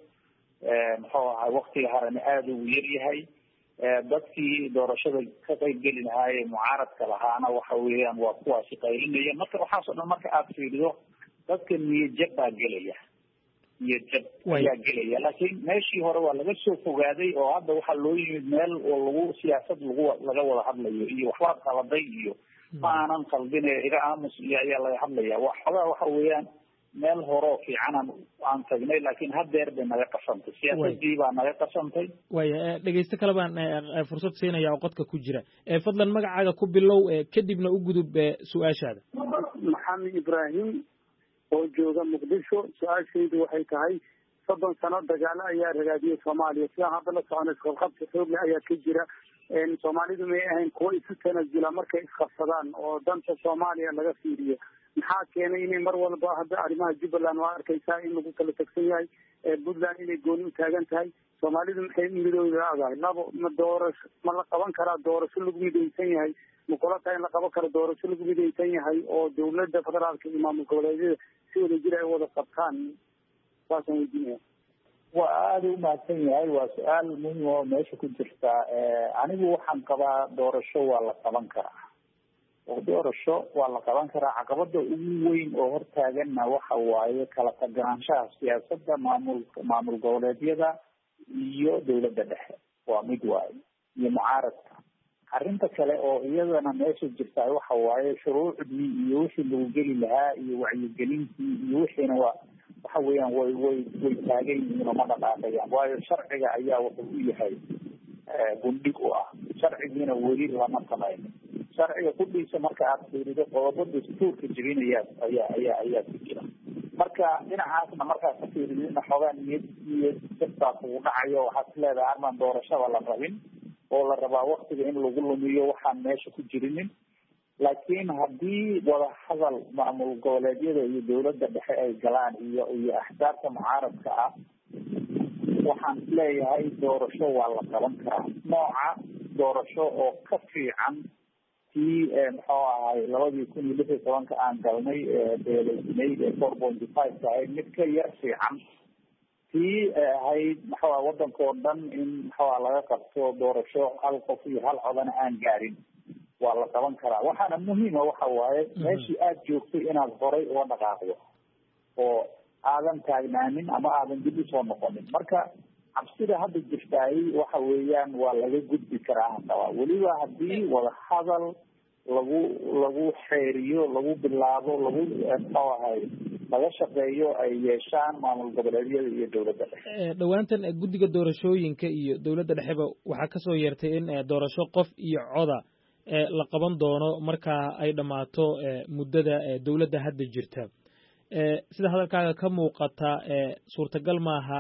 muxuu ahaa waktiga harana aada ugu yar yahay dadkii doorashada ka qaybgeli lahaayee mucaaradka lahaana waxa weeyaan waa kuwaasi qaylinaya marka waxaasoo dhan marka aada fiirido dadka niyadjab baa gelaya niyadjab ayaa gelaya laakiin meeshii hore waa laga soo fogaaday oo hadda waxaa loo yimid meel oo lagu siyaasad lagu laga wada hadlayo iyo waxbaa qaladay iyo ma aanan qaldin iga aamus iyo ayaa laga hadlaya wa xogaa waxa weeyaan meel horeo fiicanan aan tagnay laakiin haddeer bay naga qasantay siyaasadii baa naga qasantay waya dhegeysto kale baan fursad siinaya oo qodka ku jira fadlan magacaaga ku bilow kadibna u gudub su-aashaada maxamed ibraahim oo jooga muqdisho su-aashaydu waxay tahay soddon sano dagaalo ayaa ragaadiyay soomaaliya sidaan hadda la socona isqabqabsi xoogle ayaa ka jira soomaalidu may ahayn kuwa isu tanasula markay isqabsadaan oo danta soomaaliya laga fiiriyo maxaa keenay inay mar walba hadda arrimaha jubbaland waa arkaysaa in lagu kala tegsan yahay puntland inay gooni u taagan tahay soomaalidu maxay midooda laadahay labo ma doorasho ma la qaban karaa doorasho lagu midaysan yahay ma kula tahay in la qaban karo doorasho lagu midaysan yahay oo dawladda federaalka iyo maamul goboleedyada si wada jir ay wada qabtaan saasaan weydiinaya waa aada u mahadsan yahay waa su-aal muhim oo meesha ku jirta anigu waxaan qabaa doorasho waa la qaban karaa oo doorasho waa la qaban karaa caqabada ugu weyn oo hortaaganna waxa waaye kala taganaanshaha siyaasadda maamul maamul goboleedyada iyo dawladda dhexe waa mid waaye iyo mucaaradka arrinta kale oo iyadana meesha jirtaa waxa waaye shuruucdii iyo wixii lagu geli lahaa iyo wacyigelintii iyo wixiina waa waxa weeyaan way way way taagan yihiin oo ma dhaqaaqayaan waayo sharciga ayaa wuxuu u yahay gundhig u ah sharcigiina weli lama samaynin sharciga ku dhiisa marka aad fiirido qodobo dastuurka jebinaya ayaa ayaa ayaa ku jira marka dhinacaasna markaad ka fiirido in xoogaa niyad niyad jabtaa kugu dhacayo waxaad leedahay armaan doorashada la rabin oo la rabaa waktiga in lagu lumiyo waxaan meesha ku jirinin laakiin haddii wada hadal maamul goboleedyada iyo dawladda dhexe ay galaan iyo iyo axsaabta mucaaradka ah waxaan isleeyahay doorasho waa la qaban karaa nooca doorasho oo ka fiican tii muxuu ahay labadii kun iyo lix iyo tobanka aan galnay beelaysnay ee four pointy five ka ahayd mid ka yar fiican tii ahayd maxaa wadanka oo dhan in maxaa laga qabto doorasho hal qof iyo hal codana aan gaarin waa la qaban karaa waxaana muhiima waxa waaye meeshii aada joogtay inaad horay uga dhaqaaqdo oo aadan taagnaanin ama aadan dib usoo noqonin marka cabsida hadda jirtaay waxa weeyaan waa laga gudbi karaa hadaba weliba haddii wada hadal lagu lagu xeeriyo lagu bilaabo lagu muxuu ahay laga shaqeeyo ay yeeshaan maamul goboleedyada iyo dawladda dhexe dhowaantan guddiga doorashooyinka iyo dawladda dhexeba waxaa kasoo yeertay in doorasho qof iyo coda la qaban doono marka ay dhammaato muddada dawladda hadda jirta sida hadalkaaga ka muuqata suurtagal maaha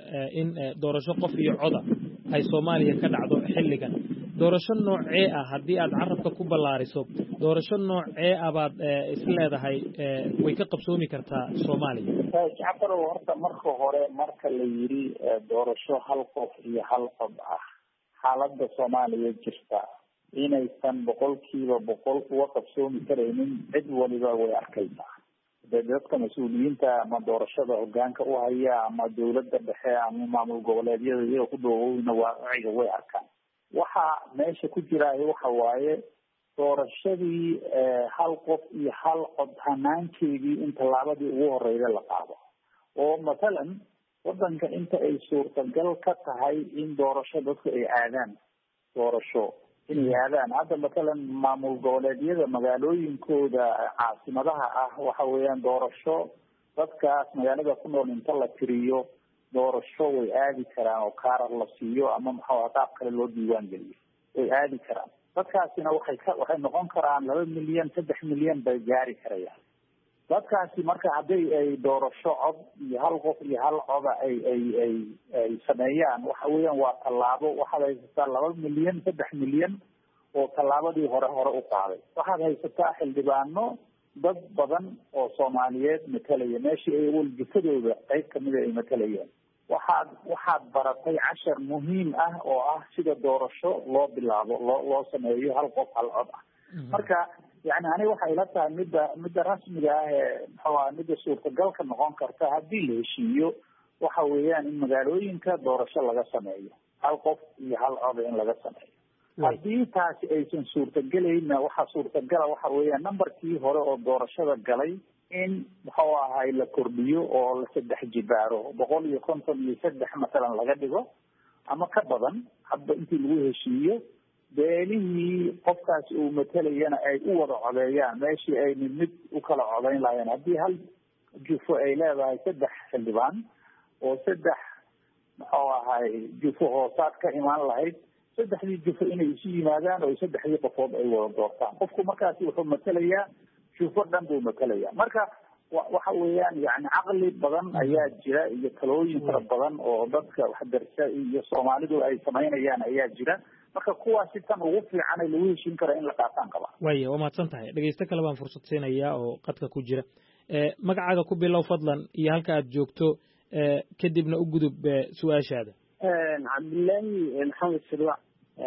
in doorasho qof iyo coda ay Soomaaliya ka dhacdo xilligan doorasho noocee ah haddii aad carabka ku ballaariso doorasho noocee ah baad isleedahay way ka qabsoomi kartaa Soomaaliya shacabka horta marka hore marka la yiri doorasho hal qof iyo hal cod ah xaaladda Soomaaliya jirta inaysan boqolkiiba boqol uga qabsoomi karaynin cid waliba way arkaysaa dadka mas-uuliyiinta ama doorashada hogaanka u haya ama dawladda dhexe ama maamul goboleedyada iyaga ku dhoowowna waaciga way arkaan waxa meesha ku jiraayo waxa waaye doorashadii hal qof iyo hal cod hanaankeedii in tallaabadii ugu horeyda la qaado oo mathalan wadanka inta ay suurtagal ka tahay in doorasho dadku ay aadaan doorasho inay aadaan hadda mathalan maamul goboleedyada magaalooyinkooda caasimadaha ah waxa weeyaan doorasho dadkaas magaalada ku nool inta la tiriyo doorasho way aadi karaan oo kaarar la siiyo ama maxaa qaab kale loo diiwaan geliyo way aadi karaan dadkaasina waxay ka waxay noqon karaan laba milyan saddex milyan bay gaari karayaan dadkaasi marka hadday ay doorasho cod iyo hal qof iyo hal coda ay ay ay ay sameeyaan waxa weeyaan waa tallaabo waxaad haysataa laba milyan saddex milyan oo tallaabadii hore hore u qaaday waxaad haysataa xildhibaano dad badan oo Soomaaliyeed matalaya meeshii ay waljifadooda qayb kamida ay matalayeen waxaad waxaad baratay cashar muhiim ah oo ah sida doorasho loo bilaabo loo loo sameeyo hal qof hal cod ah marka يعني أنا waxay ila tahay midda midda rasmiga ah ee maxaa midda suurtagalka noqon karta haddii la heshiiyo waxa weeyaan in magaalooyinka doorasho laga sameeyo hal qof iyo hal cod in laga sameeyo haddii taasi aysan suurtagelayna waxa suurtagala waxa weeyaan numberkii hore oo doorashada galay in muxuu ahay la kordhiyo oo la saddex jibaaro boqol iyo konton iyo saddex masalan laga dhigo ama ka badan hadda intii lagu heshiiyo beelihii qofkaas uu matalayana ay u wada codeeyaan meeshii ay mid mid u kala codeyn lahayn haddii hal jufo ay leedahay saddex xildhibaan oo saddex muxuu ahay jufo hoosaad ka imaan lahayd saddexdii jufo inay isu yimaadaan oo saddexdii qofood ay wada doortaan qofku markaasi wuxuu matalayaa jufo dhan buu matalayaa marka waxa weeyaan yani caqli badan ayaa jira iyo talooyin fara badan oo dadka waxdarsa iyo Soomaalidu ay samaynayaan ayaa jira marka kuwaasi tan ugu fiican ay lagu heshin kara in la qaataan qaba way waa mahadsan tahay dhageysta kale baan fursad siinayaa oo qadka ku jira ee magacaaga ku bilow fadlan iyo halka aad joogto ee kadibna u gudub su'aashaada ee Cabdullaahi Maxamed Sirwac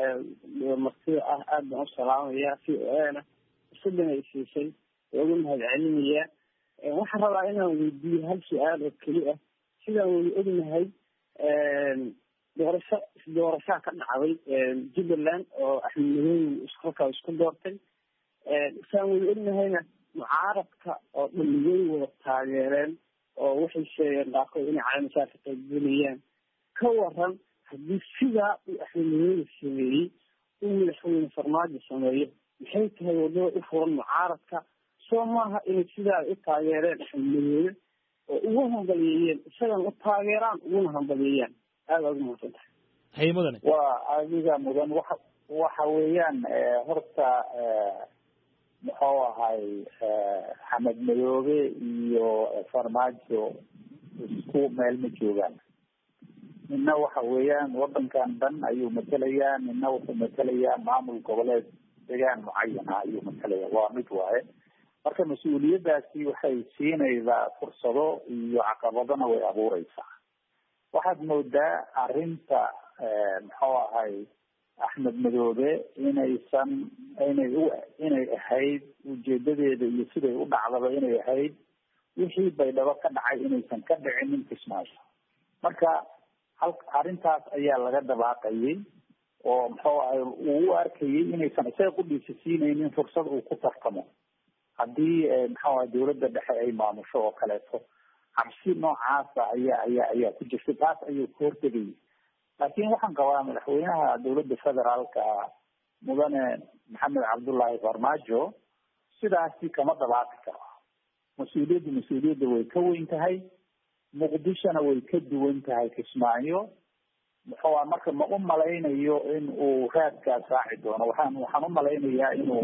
ee marti ah aad baan u salaamayaa si eena sidoo ay siisay ugu mahadcelinayaa ee waxaan rabaa inaan weydiiyo hal su'aal oo kaliya sida uu ognahay ee doorasho doorasho ka dhacday Jubbaland oo axmedooyin isku ka isku doortay ee saan wada ognahayna mucaaradka oo dhallinyaro wada taageereen oo waxay sheegeen dhaafay inay caalamka ka qaybgalayaan ka waran haddii sidaa uu axmedooyin sameeyey uu madaxweyne farmaajo sameeyo maxay tahay wadada u furan mucaaradka soo maaha inay sidaa u taageereen axmedooyin oo ugu hambalyeeyeen isagan u taageeraan uguna hambalyeeyaan aad ugu mahadsantahay hay mudane waa adiga mudan waxa waxa weeyaan horta muxuu ahay xamed madoobe iyo farmaajo isku meel ma joogaan. nina waxa weeyaan wadankan dhan ayuu matalayaa, nina wuxuu matalayaa maamul goboleed deegaan mucayana ayuu matalayaa. waa mid waaye. marka mas-uuliyadaasi waxay siinaysaa fursado iyo caqabadana way abuureysaa. waxaad moodaa arinta muxuu ahay axmed madoobe inaysan inay u inay ahayd ujeedadeeda iyo siday u dhacdaba inay ahayd wixii baydhabo ka dhacay inaysan ka dhicinin kismaayo. marka hal arrintaas ayaa laga dabaaqayay oo muxuu ahay uu u arkayay inaysan isaga qudhiisa siinaynin fursad uu ku tartamo haddii muxuu ahay dawladda dhexe ay maamusho oo kaleeto. cabsi noocaasa ayaa ayaa ayaa ku jirtay. taas ayuu ka hortegayay. laakiin waxaan qabaa madaxweynaha dawladda federaalka mudane maxamed cabdullaahi farmaajo sidaasi kama dabaaqi karo. mas-uuliyadda mas-uuliyadda way ka weyn tahay, muqdishona way ka duwan tahay kismaayo. muxuu a marka ma u malaynayo in uu raadkaas raaci doono. waxaan waxaan u malaynayaa inuu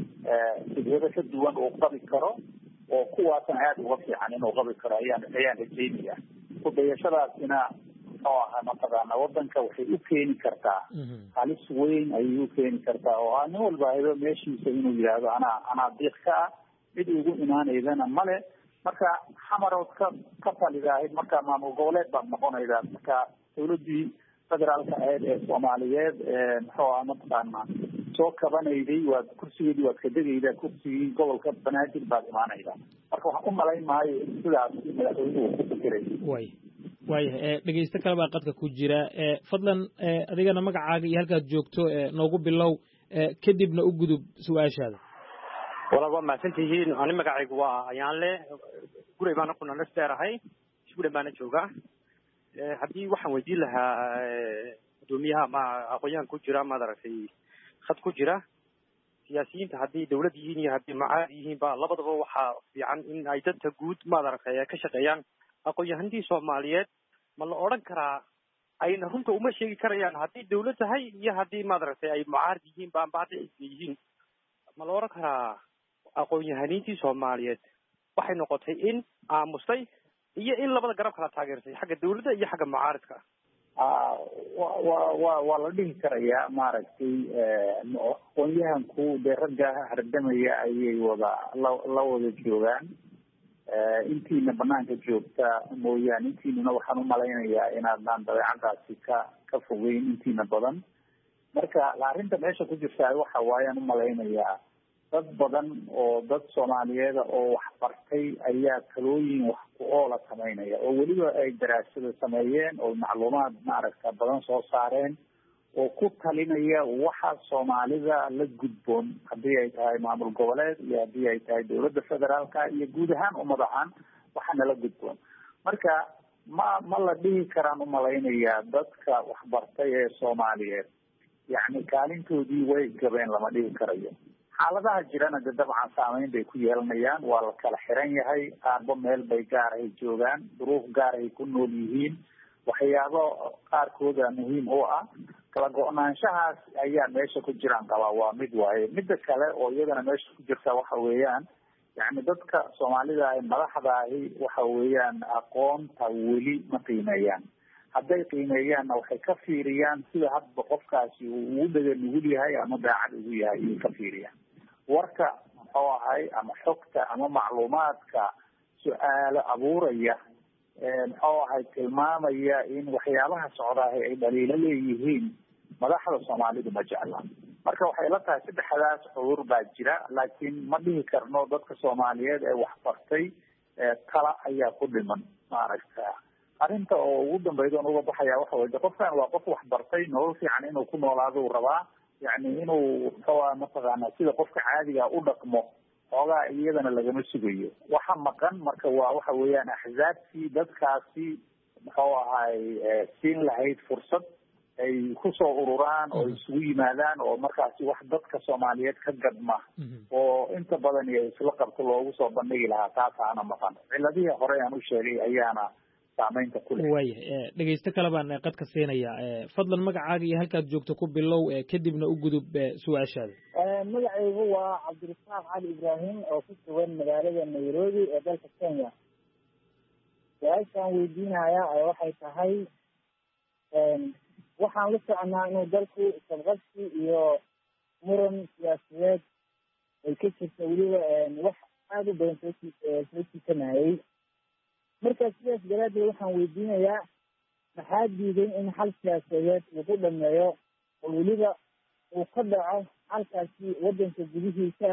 fikrado ka duwan uu qabi karo oo kuwaasna aada uga fiican inuu qabi karo ayaan ayaan rajeynaya. kudayashadaasina muxuu ahaa mataqaana wadanka waxay u keeni kartaa halis weyn ayay u keeni kartaa oo nin walba hado meeshiisa inuu yidhaahdo anaa anaa diiq ka ah, cid ugu imaanaydana male. marka xamarood ka ka talidaahid marka maamul goboleed baad noqonaydaa. marka dawladii federaalka aheyd ee soomaaliyeed muxuu aha mataqaana soo kabanayday waad kursigeedii waad ka degaydaa, kursigii gobolka banaadir baad imaanaydaa. marka waxaan u malayn maayo in sidaas madaxweynuhu ku fikiray. way waayahay dhegeysto kale baa qadka ku jira. fadlan adigana magacaaga iyo halkaad joogto noogu bilow, kadibna u gudub su-aashaada. walaal waa mahadsantihiin. ani magacaygu waa ayaanle gurey baana ku nalas dheerahay, isgudhan baana joogaa. haddii waxaan weydiin lahaa gudoomiyaha ma aqoon-yahan ku jira maad aragtay khad ku jira siyaasiyiinta haddii dawlad yihiin iyo haddii macaad yihiin ba labadaba waxaa fiican in ay dadka guud maad aragtay ka shaqeeyaan. aqoon-yahanadii soomaaliyeed ma la odhan karaa ayna runta uma sheegi karayaan haddii dawlad tahay iyo haddii maad aragtay ay mucaarad yihiin ba amba hadday isla yihiin. ma la odhan karaa aqoon-yahaniintii soomaaliyeed waxay noqotay in aamustay iyo in labada garab kala taageersay xagga dawladda iyo xagga mucaaradka. wa wa wa waa la dhihi karayaa maaragtay aqoon-yahanku dee ragga hardamaya ayay wada la la wada joogaan. intiina banaanka joogta mooyaane intiinuna waxaan u malaynayaa inaadnaan dabeecadaasi ka ka fogeyn intiina badan. marka arrinta meesha ku jirtaa waxa waayaan u malaynayaa dad badan oo dad soomaaliyeeda oo wax bartay ayaa talooyin wax ku oola samaynaya oo weliba ay daraasada sameeyeen oo macluumaad maaragta badan soo saareen oo ku talinaya waxa soomaalida la gudboon haddii ay tahay maamul goboleed iyo haddii ay tahay dawladda federaalka iyo guud ahaan ummad ahaan waxaana la gudboon. marka ma ma la dhihi karaan u malaynayaa dadka waxbartay ee soomaaliyeed yacni kaalintoodii way gabeen lama dhihi karayo. xaaladaha jirana de dabcan saameyn bay ku yeelanayaan. waa la kala xiran yahay, qaarba meel bay gaarahay joogaan, duruuf gaarahay ku nool yihiin, waxyaabo qaarkooda muhiim u ah. kala go-naanshahaas ayaa meesha ku jiraan qabaa. waa mid waaye. midda kale oo iyadana meesha ku jirta waxa weeyaan yani dadka soomaalida ah madaxda ahi waxa weeyaan aqoonta weli ma qiimeeyaan. hadday qiimeeyaanna waxay ka fiiriyaan sida hadba qofkaasi uu ugu dhega nugul yahay ama daacad ugu yahay ayay ka fiiriyaan. warka muxuu ahay ama xogta ama macluumaadka su-aalo abuuraya muxuu ahay tilmaamaya in waxyaabaha socdaahay ay dhaliilo leeyihiin madaxda soomaalidu ma jecla. marka waxay la tahay saddexdaas cudur baa jira, laakiin ma dhihi karno dadka soomaaliyeed ee waxbartay tala ayaa ku dhiman. maaragta arrinta oo ugu dambayda on uga baxaya waxa wey qofkan waa qof waxbartay, nolol fiican inuu ku noolaado u rabaa, yani inuu muxuu mataqaana sida qofka caadiga u dhaqmo xoogaa iyadana lagama sugayo. waxa maqan marka waa waxa weeyaan axzaabtii dadkaasi muxuu ahay siin lahayd fursad ay kusoo ururaan oo isugu yimaadaan oo markaasi wax dadka soomaaliyeed ka gadma oo inta badan iyo isla qabto loogu soo bandhigi lahaa. taasaana maqan. ciladihii hore aan u sheegay ayaana saamaynta ku leh. waaya dhegeysto kale baan qadka siinayaa fadlan magacaaga iyo halkaad joogto ku bilow kadibna u gudub su-aashaada. magacaygu waa cabdirasaaq cali ibraahim oo ku sugan magaalada nairobi ee dalka kenya. su-aashaan weydiinayaa ay waxay tahay waxaan la soconaa inuu dalku sabqabsi iyo muran siyaasadeed ay ka jirta weliba wax aada u badan soo siisanayay. marka sidaas daraadeed waxaan weydiinayaa maxaa diiday in xal siyaasadeed lagu dhameeyo oo weliba uu ka dhaco halkaasi wadanka gudihiisa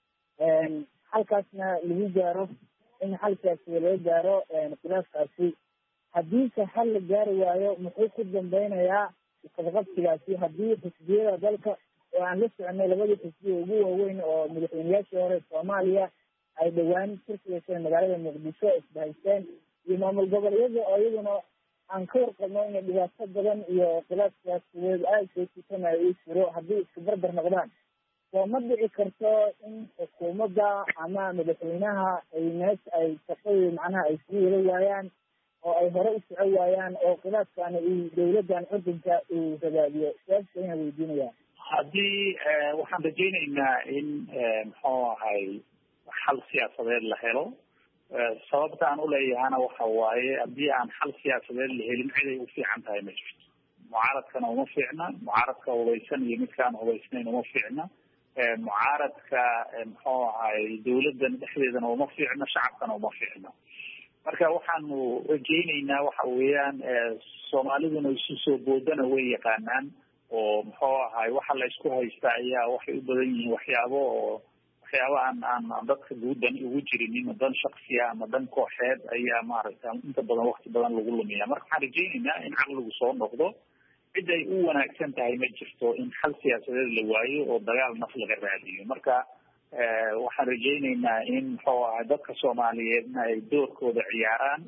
halkaasna lagu gaaro in xal siyaasadeed laga gaaro khilaafkaasi. haddiise xal la gaari waayo muxuu ku dambeynayaa isqabqabsigaasi haddii xisbiyada dalka oo aan la soconay labadii xisbiya ugu waaweyn oo madaxweyneyaashii hore soomaaliya ay dhowaan shirka yeesheen magaalada muqdisho isbahaysteen iyo maamul goboleedyada oo iyaduna aan ka warqabno inay dhibaato badan iyo khilaaf siyaasadeed aada soo siisanayo uu jiro haddii isku barbar noqdaan. soo ma dhici karto in xukuumadda ama madaxweynaha ay meesha ay shaqadii macnaha ay sii wada waayaan oo ay hore u soco waayaan oo khilaafkaana uu dawladdan cudunka uu rabaadiyo. siyaasa ayaan weydiinayaa. haddii waxaan rajaynaynaa in muxuu ahay xal siyaasadeed la helo. sababta aan uleeyahana waxa waaye haddii aan xal siyaasadeed la helin ciday u fiican tahay ma jirto. mucaaradkana uma fiicna, mucaaradka hubaysan iyo midkaan hubaysnayn uma fiicna, mucaaradka muxuu ahay dawladdan dhexdeedana uma fiicna, shacabkana uma fiicna. marka waxaanu rajaynaynaa waxa weeyaan soomaaliduna isu soo boodana way yaqaanaan oo muxuu ahay waxa la isku haysta ayaa waxay u badan yihiin waxyaabo oo waxyaaba aan aan dadka guudan ugu jirin dan shaksiya ama dan kooxeed ayaa maaragtay inta badan waqti badan lagu lumiya. marka waxaan rajaynaynaa in caqligu soo noqdo. cid ay u wanaagsan tahay ma jirto in xal siyaasadeed la waayo oo dagaal naf laga raadiyo. marka waxaan rajaynaynaa in muxuu ahay dadka soomaaliyeedna ay doorkooda ciyaaraan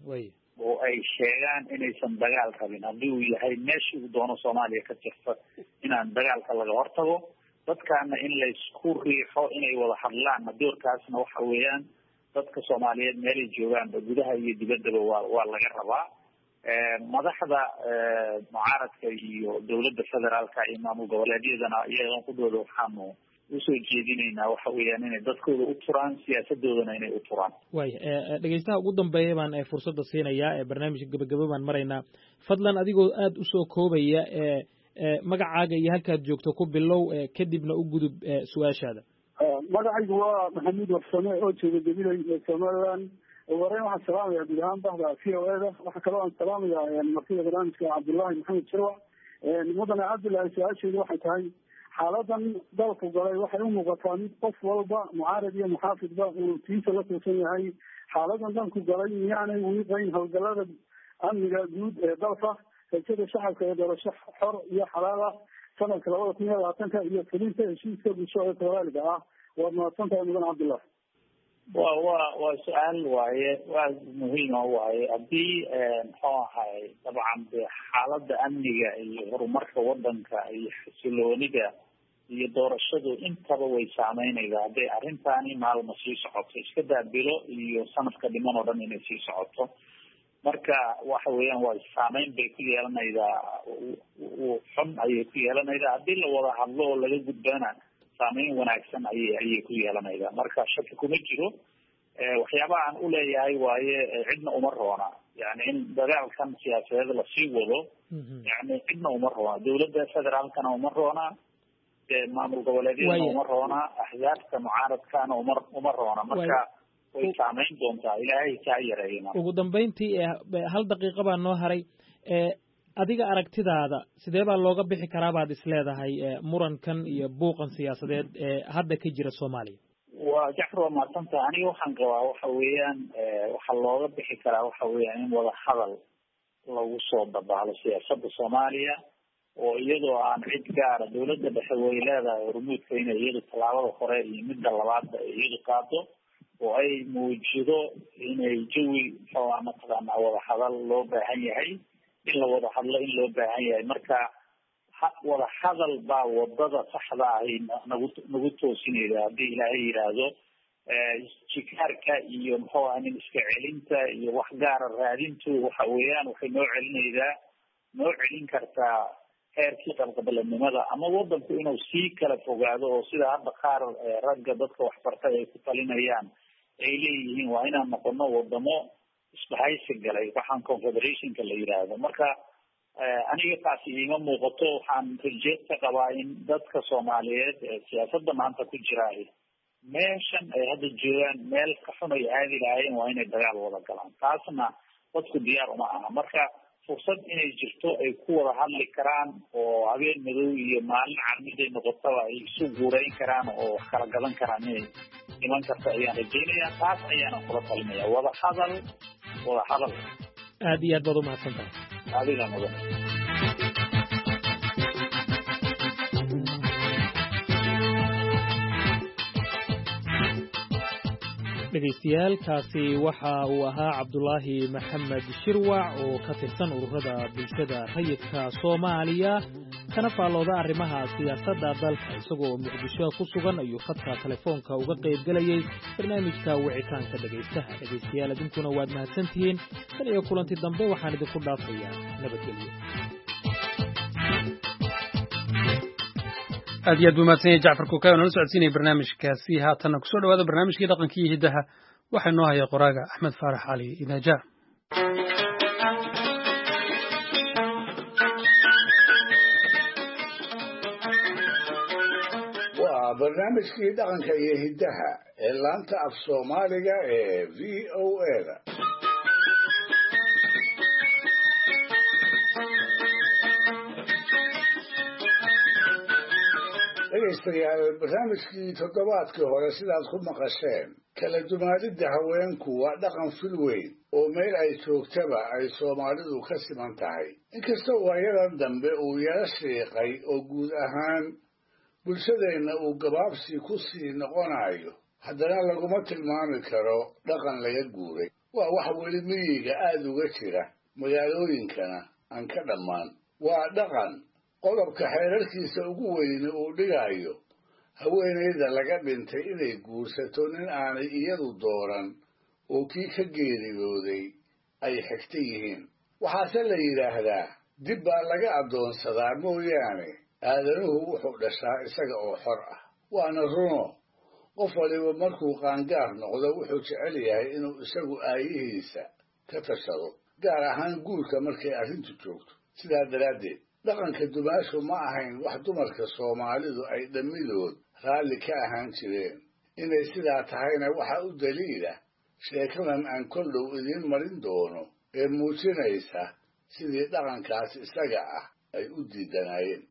oo ay sheegaan inaysan dagaal rabin. haddii uu yahay meeshii uu doono soomaaliya ka jirta inaan dagaalka laga hortago, dadkaana in laysku riixo inay wada hadlaan. doorkaasna waxa weeyaan dadka soomaaliyeed meelay joogaanba gudaha iyo dibaddaba waa waa laga rabaa. madaxda mucaaradka iyo dawladda federaalka iyo maamul goboleedyadana iyagan kudooda waxaanu usoo jeedinaynaa waxa weeyaan inay dadkooda u turaan, siyaasadoodana inay u turaan. waaya dhegeystaha ugu dambeeya baan fursadda siinayaa ee barnaamijka gabagaba baan maraynaa. fadlan adigoo aada usoo koobaya magacaaga iyo halkaad joogto ku bilow kadibna u gudub su-aashaada. magacaygu waa maxamuud warsame oo jooga gabilay ee somaliland. wareyn waxaan salaamayaa guud ahaan bahda v o eda. waxaa kaloo aan salaamayaa martida barnaamijka cabdullaahi maxamed jirwa. mudane cabdullaahi su-aasheedu waxay tahay xaaladan dalku galay waxay u muuqataa mid qof walba mucaarad iyo muxaafidba uu tiisa la tuusan yahay. xaaladan dalku galay miyaanay wiiqayn howlgalada amniga guud ee dalka, rajada shacabka ee doorasho xor iyo xalaal ah sanadka labada kun iyo labaatanka iyo fulinta heshiiska bulsho ee federaaliga ah. waad mahadsan tahay mudan cabdullahi. wa wa waa su-aal waaye waa muhiima waaye. haddii muxuu ahay dabcan de xaalada amniga iyo horumarka wadanka iyo xasiloonida iyo doorashadu intaba way saameynaysaa. hadday arrintaani maalma sii socoto iska daabilo iyo sanadka dhiman oo dhan inay sii socoto. marka waxa weeyaan waa saameyn bay ku yeelanaydaa, xun ayay ku yeelanaydaa. haddii la wada hadlo oo laga gudbana saameyn wanaagsan ayay ayay ku yeelanaydaa. marka shaki kuma jiro. waxyaabaha aan uleeyahay waaye cidna uma roona, yani in dagaalkan siyaasadeed lasii wado yani cidna uma roona. dawladda federaalkana uma roona, maamul goboleedyadana uma roona, axzaabta mucaaradkana uma uma roona. marka way saameyn doontaa. ilaahay kaa yareeyana. ugu dambeyntii hal daqiiqa baa noo haray. adiga aragtidaada sidee baa looga bixi karaa baad isleedahay murankan iyo buuqan siyaasadeed ee hadda ka jira soomaaliya? waa jacfar waa mahadsantaha. aniga waxaan qabaa waxa weeyaan waxaa looga bixi karaa waxa weeyaan in wada hadal lagu soo dabaalo siyaasada soomaaliya oo iyadoo aan cid gaara, dawladda dhexe way leedahay hormuudka inay iyadu tallaabada hore iyo midda labaadba iyadu qaado oo ay muujido inay jawi muxuu mataqaanaa wada hadal loo baahan yahay, in la wada hadlo in loo baahan yahay. marka wada hadal baa wadada saxda ahi nagu nagu toosinayda haddii ilaahay yidhaahdo. jikaarka iyo muxuu ahaa nin iska celinta iyo wax gaara raadintu waxa weeyaan waxay noo celinaydaa noo celin kartaa heerkii qabqabalanimada ama wadanku inuu sii kala fogaado oo sida hadda qaar ragga dadka waxbartay ay ku talinayaan ay leeyihiin waa inaan noqono wadamo isbahaysi galay waxaan confederationka la yidhaahdo marka aniga taasi iima muuqato waxaan rajeed ka qabaa in dadka soomaaliyeed ee siyaasadda maanta ku jiraay meeshan ay hadda joogaan meel ka xun ay aadi lahaayeen waa inay dagaal wada galaan taasna dadku diyaar uma aha marka fursad inay jirto ay ku wada hadli karaan oo habeen madow iyo maalin carmiday noqotaba ay isu guurayn karaan oo wax kala gadan karaan inay iman karta ayaan rajaynayaa taas ayaana kula talinaya wada hadal wada hadal aad iyo aad baad umahadsan tahay adiga mudan dhegaystayaal kaasi waxa uu ahaa cabdulaahi maxamed shirwac oo ka tirsan ururada bulshada rayidka soomaaliya kana faallooda arrimaha siyaasadda dalka isagoo muqdisho ku sugan ayuu khadka telefoonka uga qayb gelayay barnaamijka wicitaanka dhegaystaha dhegaystayaal idinkuna waad mahadsantihiin tan iyo kulanti dambe waxaan idinku dhaafayaa nabadgelyo aad iyo aad buu mahadsan yahay jacfar kuukay oo nala socodsiinaya barnaamijkaasi haatanna kusoo dhawaada barnaamijkii dhaqankii iyo hiddaha waxaa noo haya qoraaga axmed faarax cali idaaja waa barnaamijkii dhaqanka iyo hiddaha ee laanta af soomaaliga ee v o a-da dhegaystayaal barnaamijkii toddobaadkii hore sidaad ku maqasheen kala dumaanidda haweenku waa dhaqan fil weyn oo meel ay joogtaba ay soomaalidu ka siman tahay inkasta waayadan dambe uu yaro shiiqay oo guud ahaan bulshadeenna uu gabaabsi ku sii noqonayo haddana laguma tilmaami karo dhaqan laga guuray waa wax weli miyiga aada uga jira magaalooyinkana aan ka dhammaan waa dhaqan qodobka xeerarkiisa ugu weyni uu dhigayo haweenayda laga dhintay inay guursato nin aanay iyadu dooran oo kii ka geeriyooday ay xigta yihiin waxaase la yidhaahdaa dib baa laga addoonsadaa mooyaane aadanuhu wuxuu dhashaa isaga oo xor ah waana runo qof waliba markuu qaangaar noqdo wuxuu jecel yahay inuu isagu aayihiisa ka tashado gaar ahaan guurka markay arrintu joogto sidaa daraaddeed dhaqanka dumaashu ma ahayn wax dumarka soomaalidu ay dhammidood raalli ka ahaan jireen inay sidaa tahayna waxa u daliila sheekadan aan kol dhow idiin marin doono ee muujinaysa sidii dhaqankaas isaga ah ay u diidanaayeen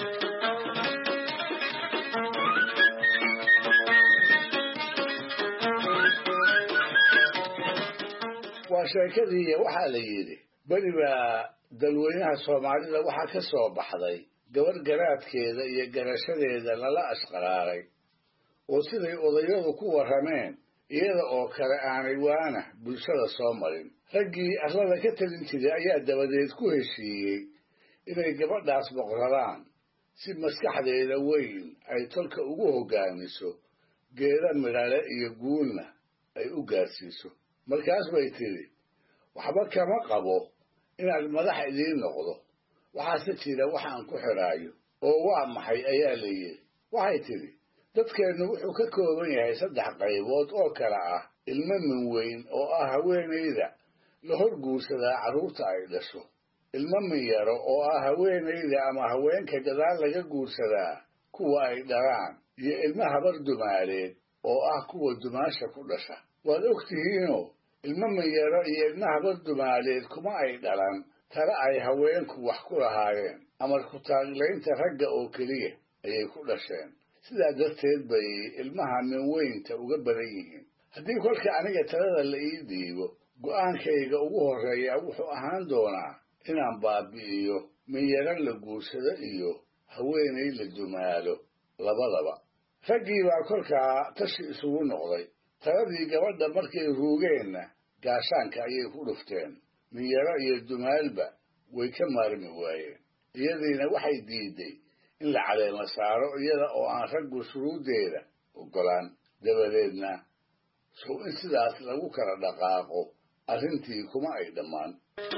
waa sheekadii waxaa la yidhi beri baa dalweynaha soomaalida waxaa ka soo baxday gabar garaadkeeda iyo garashadeeda lala ashqaraaray oo siday odayadu ku warrameen iyada oo kale aanay waana bulshada soo marin raggii arlada ka talin jiray ayaa dabadeed ku heshiiyey inay gabadhaas boqradaan si maskaxdeeda weyn ay tolka ugu hoggaamiso geeda midhale iyo guulna ay u gaarsiiso markaas bay tidhi waxba kama qabo inaad madax idiin noqdo waxaase jira waxaan ku xidhaayo oo waa maxay ayaa la yidhi waxay tidhi dadkeennu wuxuu ka kooban yahay saddex qaybood oo kale ah ilmo min weyn oo ah haweenayda la hor guursadaa carruurta ay dhasho ilmo min yaro oo ah haweenayda ama haweenka gadaal laga guursadaa kuwa ay dhalaan iyo ilmo habar dumaaleed oo ah kuwa dumaasha ku dhasha waad og tihiinoo ilmo min yaro iyo ilmo habar dumaaleed kuma ay dhalan tale ay haweenku wax ku lahaayeen amar ku taaglaynta ragga oo keliya ayay ku dhasheen sidaa darteed bay ilmaha min weynta uga badan yihiin haddii kolka aniga talada la ii dhiibo go'aankayga ugu horreeya wuxuu ahaan doonaa inaan baabi'iyo min yaro la guursado iyo haweenay la dumaalo labadaba raggii baa kolkaa tashi isugu noqday taladii gabadha markay ruugeenna gaashaanka ayay ku dhufteen min yaro iyo dumaalba way ka maarmi waayeen iyadiina waxay diiday in la caleema saaro iyada oo aan raggu shuruuddeeda oggolaan dabadeedna sow in sidaas lagu kala dhaqaaqo arrintii kuma ay dhammaan.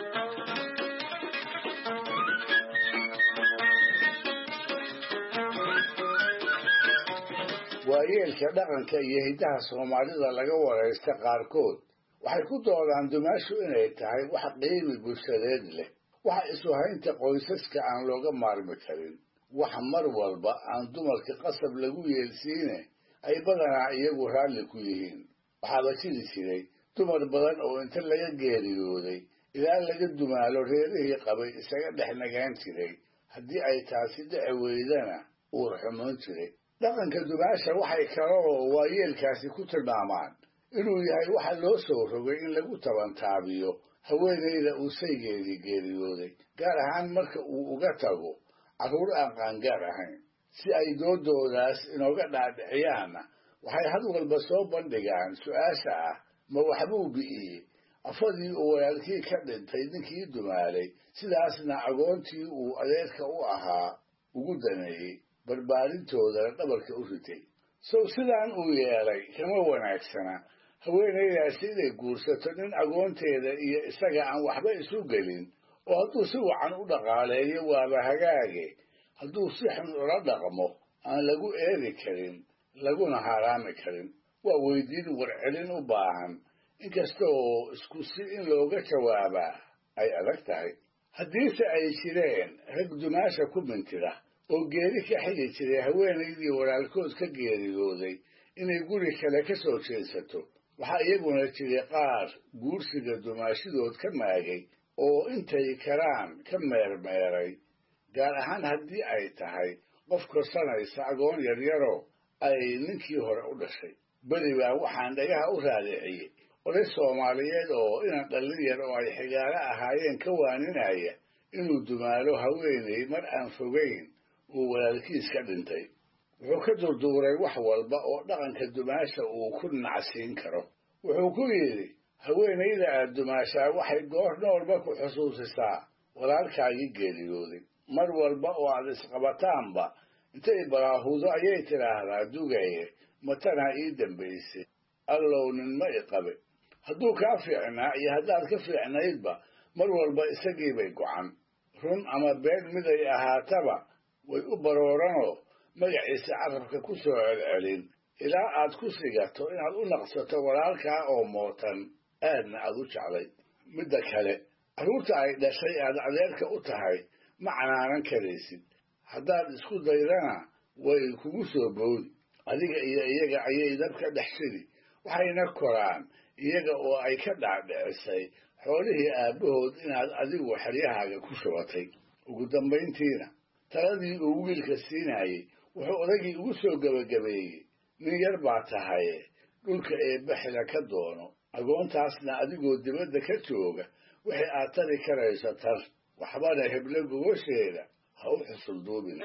waayeelka dhaqanka iyo hiddaha soomaalida laga waraysta qaarkood waxay ku doodaan dumaashu inay tahay wax qiimi bulshadeed leh, wax isu haynta qoysaska aan looga maarmi karin, wax mar walba aan dumarka qasab lagu yeelsiine ay badanaa iyagu raalli ku yihiin. waxaaba jiri jiray dumar badan oo inta laga geeriyooday ilaa laga dumaalo reerihii qabay isaga dhex nagaan jiray, haddii ay taasi dhici weydana uur xumoon jiray. dhaqanka dumaasha waxay kaloo waayeelkaasi ku tilmaamaan inuu yahay waxa loo soo rogay in lagu tabantaabiyo haweenayda uu saygeedii geeriyooday, gaar ahaan marka uu uga tago carruur aan qaangaar ahayn. si ay doodoodaas inooga dhaadhiciyaanna waxay had walba soo bandhigaan su-aasha ah ma waxbuu bi'iyey afadii uu walaalkii ka dhintay ninkii dumaalay, sidaasna agoontii uu adeerka u ahaa ugu daneeyey, barbaarintoodana dhabarka u ritay. sow sidaan uu yeelay kama wanaagsana haweenaydaasi inay guursato nin agoonteeda iyo isaga aan waxba isu gelin, oo hadduu si wacan u dhaqaaleeyo waaba hagaage, hadduu si xun ula dhaqmo aan lagu eedi karin laguna haaraami karin. waa weydiin warcelin u baahan, inkasta oo isku si in looga jawaabaa ay adag tahay. haddiise ay jireen rag dumaasha ku mintida oo geeri ka xigi jiray haweenaydii walaalkood ka geeriyooday inay guri kale ka soo jeedsato, waxaa iyaguna jiray qaar guursiga dumaashidood ka maagay oo intay karaan ka meermeeray, gaar ahaan haddii ay tahay qof korsanaysa agoon yaryaroo ay ninkii hore u dhashay. beri baa waxaan dhagaha u raadiciyey oday Soomaaliyeed oo inan dhallin yar oo ay xigaalo ahaayeen ka waaninaya inuu dumaalo haweenay mar aan fogayn uu walaalkiis ka dhintay. wuxuu ka durduuray wax walba oo dhaqanka dumaasha uu ku nacsiin karo. wuxuu ku yidhi, haweenayda aad dumaashaa waxay goor noolba ku xusuusisaa walaalkaagii geeriyooday. mar walba oo aad isqabataanba intay baraahudo ayay tidhaahdaa dugaye matanaa ii dambaysay, allow nin ma i qabe. hadduu kaa fiicnaa iyo haddaad ka fiicnaydba mar walba isagiibay gocan. run ama been miday ahaataba way u barooranoo magaciisa carabka ku soo celcelin ilaa aad ku sigato inaad u naqsato walaalkaa oo mootan aadna aad u jeclay. midda kale, carruurta ay dhashay aad adeerka u tahay ma canaanan karaysid. haddaad isku daydana way kugu soo boodi. adiga iyo iyaga ayay dabka dhex shidi, waxayna koraan iyaga oo ay ka dhaadhicisay xoolihii aabbahood inaad adigu xeryahaaga ku shubatay. ugu dambayntiina taladii uu wiilka siinayey wuxuu odagii ugu soo gebagabeeyey, nin yar baa tahaye dhulka eebbe xila ka doono, agoontaasna adigoo dibadda ka jooga wixii aad tari karayso tar, waxbana heblo gogosheeda ha u xusulduubin.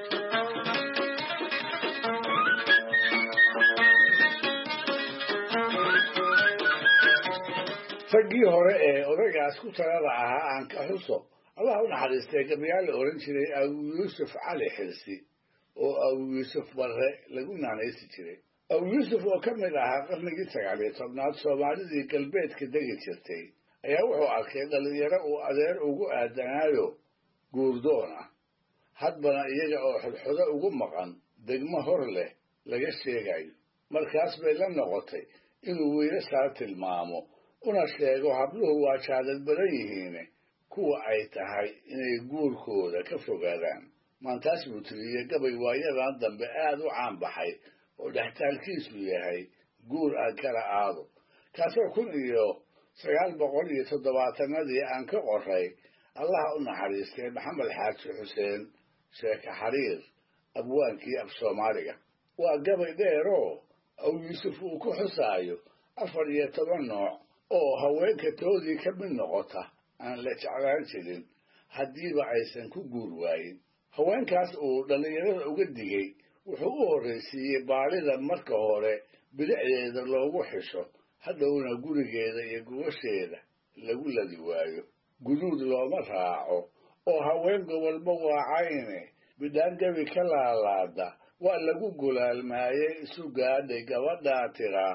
raggii hore ee odagaas ku talada ahaa aan ka xuso allah u naxariistay gabyaal la oran jiray abu yuusuf cali xirsi oo abu yuusuf barre lagu naanaysi jiray. abu yuusuf oo ka mid ahaa qarnigii sagaal iyo tobnaad soomaalidii galbeedka degi jirtay ayaa wuxuu arkay dhalinyaro uu adeer ugu aadanaayo guurdoon ah, hadbana iyaga oo xodxodo ugu maqan degmo hor leh laga sheegayo. markaas bay la noqotay inuu wiilashaa tilmaamo una sheego habluhu waa jaadad badan yihiine kuwa ay tahay inay guurkooda ka fogaadaan. maantaas buu tiriyey gabay waayadan dambe aad u caan baxay oo dhextaalkiisu yahay guur aan kala aado, kaasoo kun iyo sagaal boqol iyo toddobaatanadii aan ka qoray allaha u naxariistay maxamed xaaji xuseen sheeke xariir abwaankii af soomaaliga. waa gabay dheeroo abu yuusuf uu ku xusaayo afar iyo toban nooc oo haweenka toodii ka mid noqota aan la jeclaan jirin haddiiba aysan ku guur waayin. haweenkaas uu dhallinyarada uga digay wuxuu u horraysiiyey baadhida marka hore bilicdeeda loogu xisho, hadhowna gurigeeda iyo gogosheeda lagu ladi waayo. guduud looma raaco oo haween gobolba waa cayne bidhaan gabi ka laalaada waa lagu gulaalmaayey isu gaadhay gabadhaa tiraa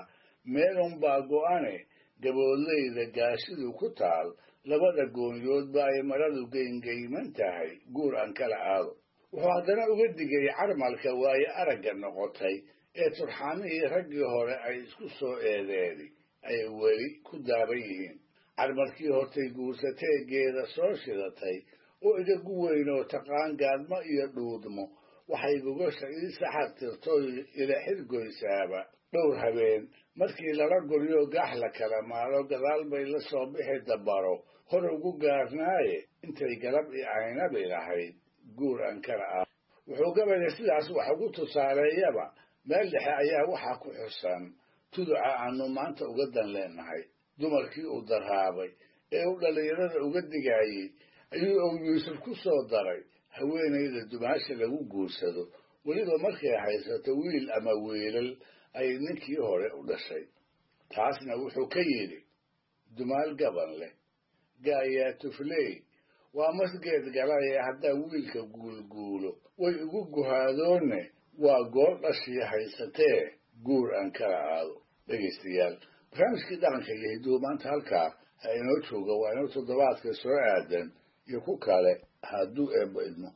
meelunbaa go-ane gaboodlayda gaashidu ku taal labada goonyoodba ay maradu geengeyman tahay guur aan kala aado wuxuu haddana uga digay carmalka waaye aragga noqotay ee turxaamihii raggii hore ay isku soo eedeeni ay weli ku daaban yihiin carmalkii hortay guursatee geeda soo shidatay oo igagu weyn oo taqaan gaadmo iyo dhuudmo waxay gogosha ii saxartirtoy ila xirgoysaaba dhowr habeen markii lala guryo gaax la kala maalo gadaal bay la soo bixi dabaro hor ugu gaarnaaye intay galab i aynabi lahayd guur aan kala ah wuxuu gabayga sidaas wax ugu tusaaleeyaba meel dhexe ayaa waxaa ku xusan tuduca aanu maanta uga dan leenahay dumarkii uu daraabay ee uu dhallinyarada uga digaayey ayuu ow yuusuf ku soo daray haweenayda dumaasha lagu guursado weliba markay haysato wiil ama wiilal ay ninkii hore u dhashay taasna wuxuu ka yidhi dumaal gaban leh gaayaa tufley waa masgeed galaye haddaan wiilka guulguulo way igu guhaadoonne waa goor dhashii haysatee guur aan kala aado dhegaystayaal barnaamijkii dhaqanka iyo hiduhu maanta halkaa ha inoo jooga waa inoo toddobaadka soo aadan iyo ku kale hadduu eebbo idmo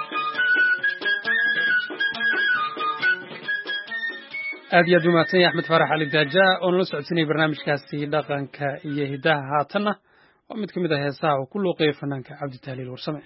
aad iyo aad u mahadsan yahay axmed faarax cali daaja oo nala socodsiinaya barnaamijkaasi dhaqanka iyo hidaha haatanna waa mid ka mid ah heesaha uu ku luuqeeyo fanaanka cabdi tahliil warsame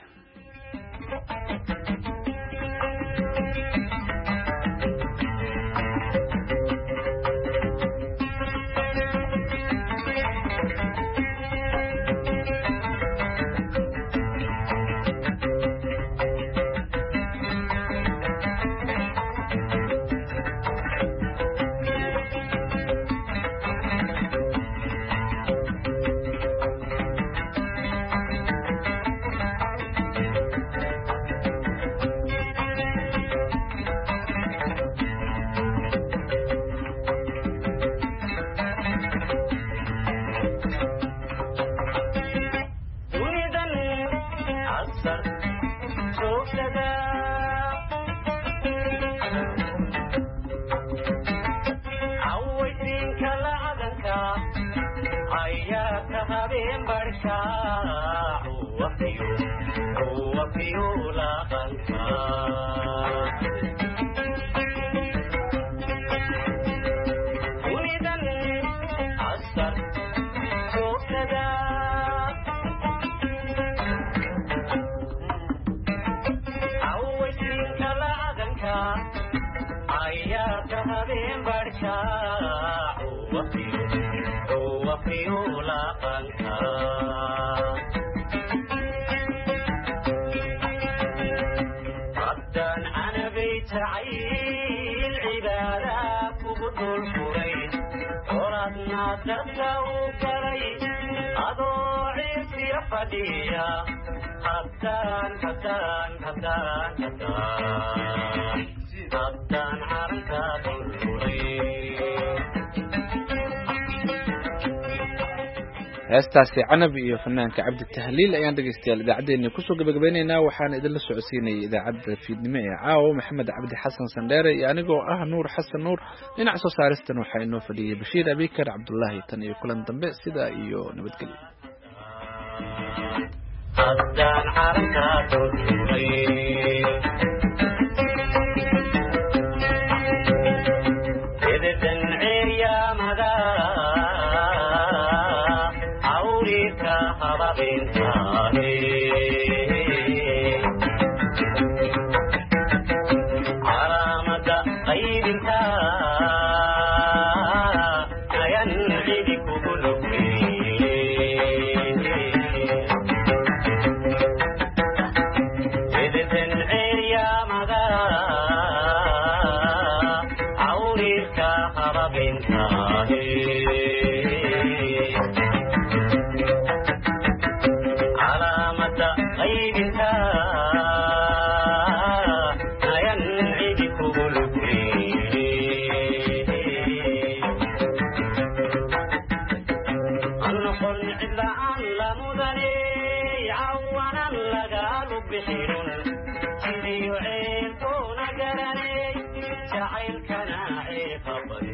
heestaasi canab iyo fanaanka cabdi tahliil ayaan dhegaystayaal idaacaddeenni kusoo gabagabaynaynaa waxaana idinla socodsiinayay idaacadda fiidnimo ee caawa maxamed cabdi xasan sandheere iyo anigoo ah nuur xasan nuur dhinaca soo saaristan waxaa inoo fadhiyey bashiir abikar cabdullaahi tan iyo kulan dambe sidaa iyo nabadgelyo جعلكنا عيقا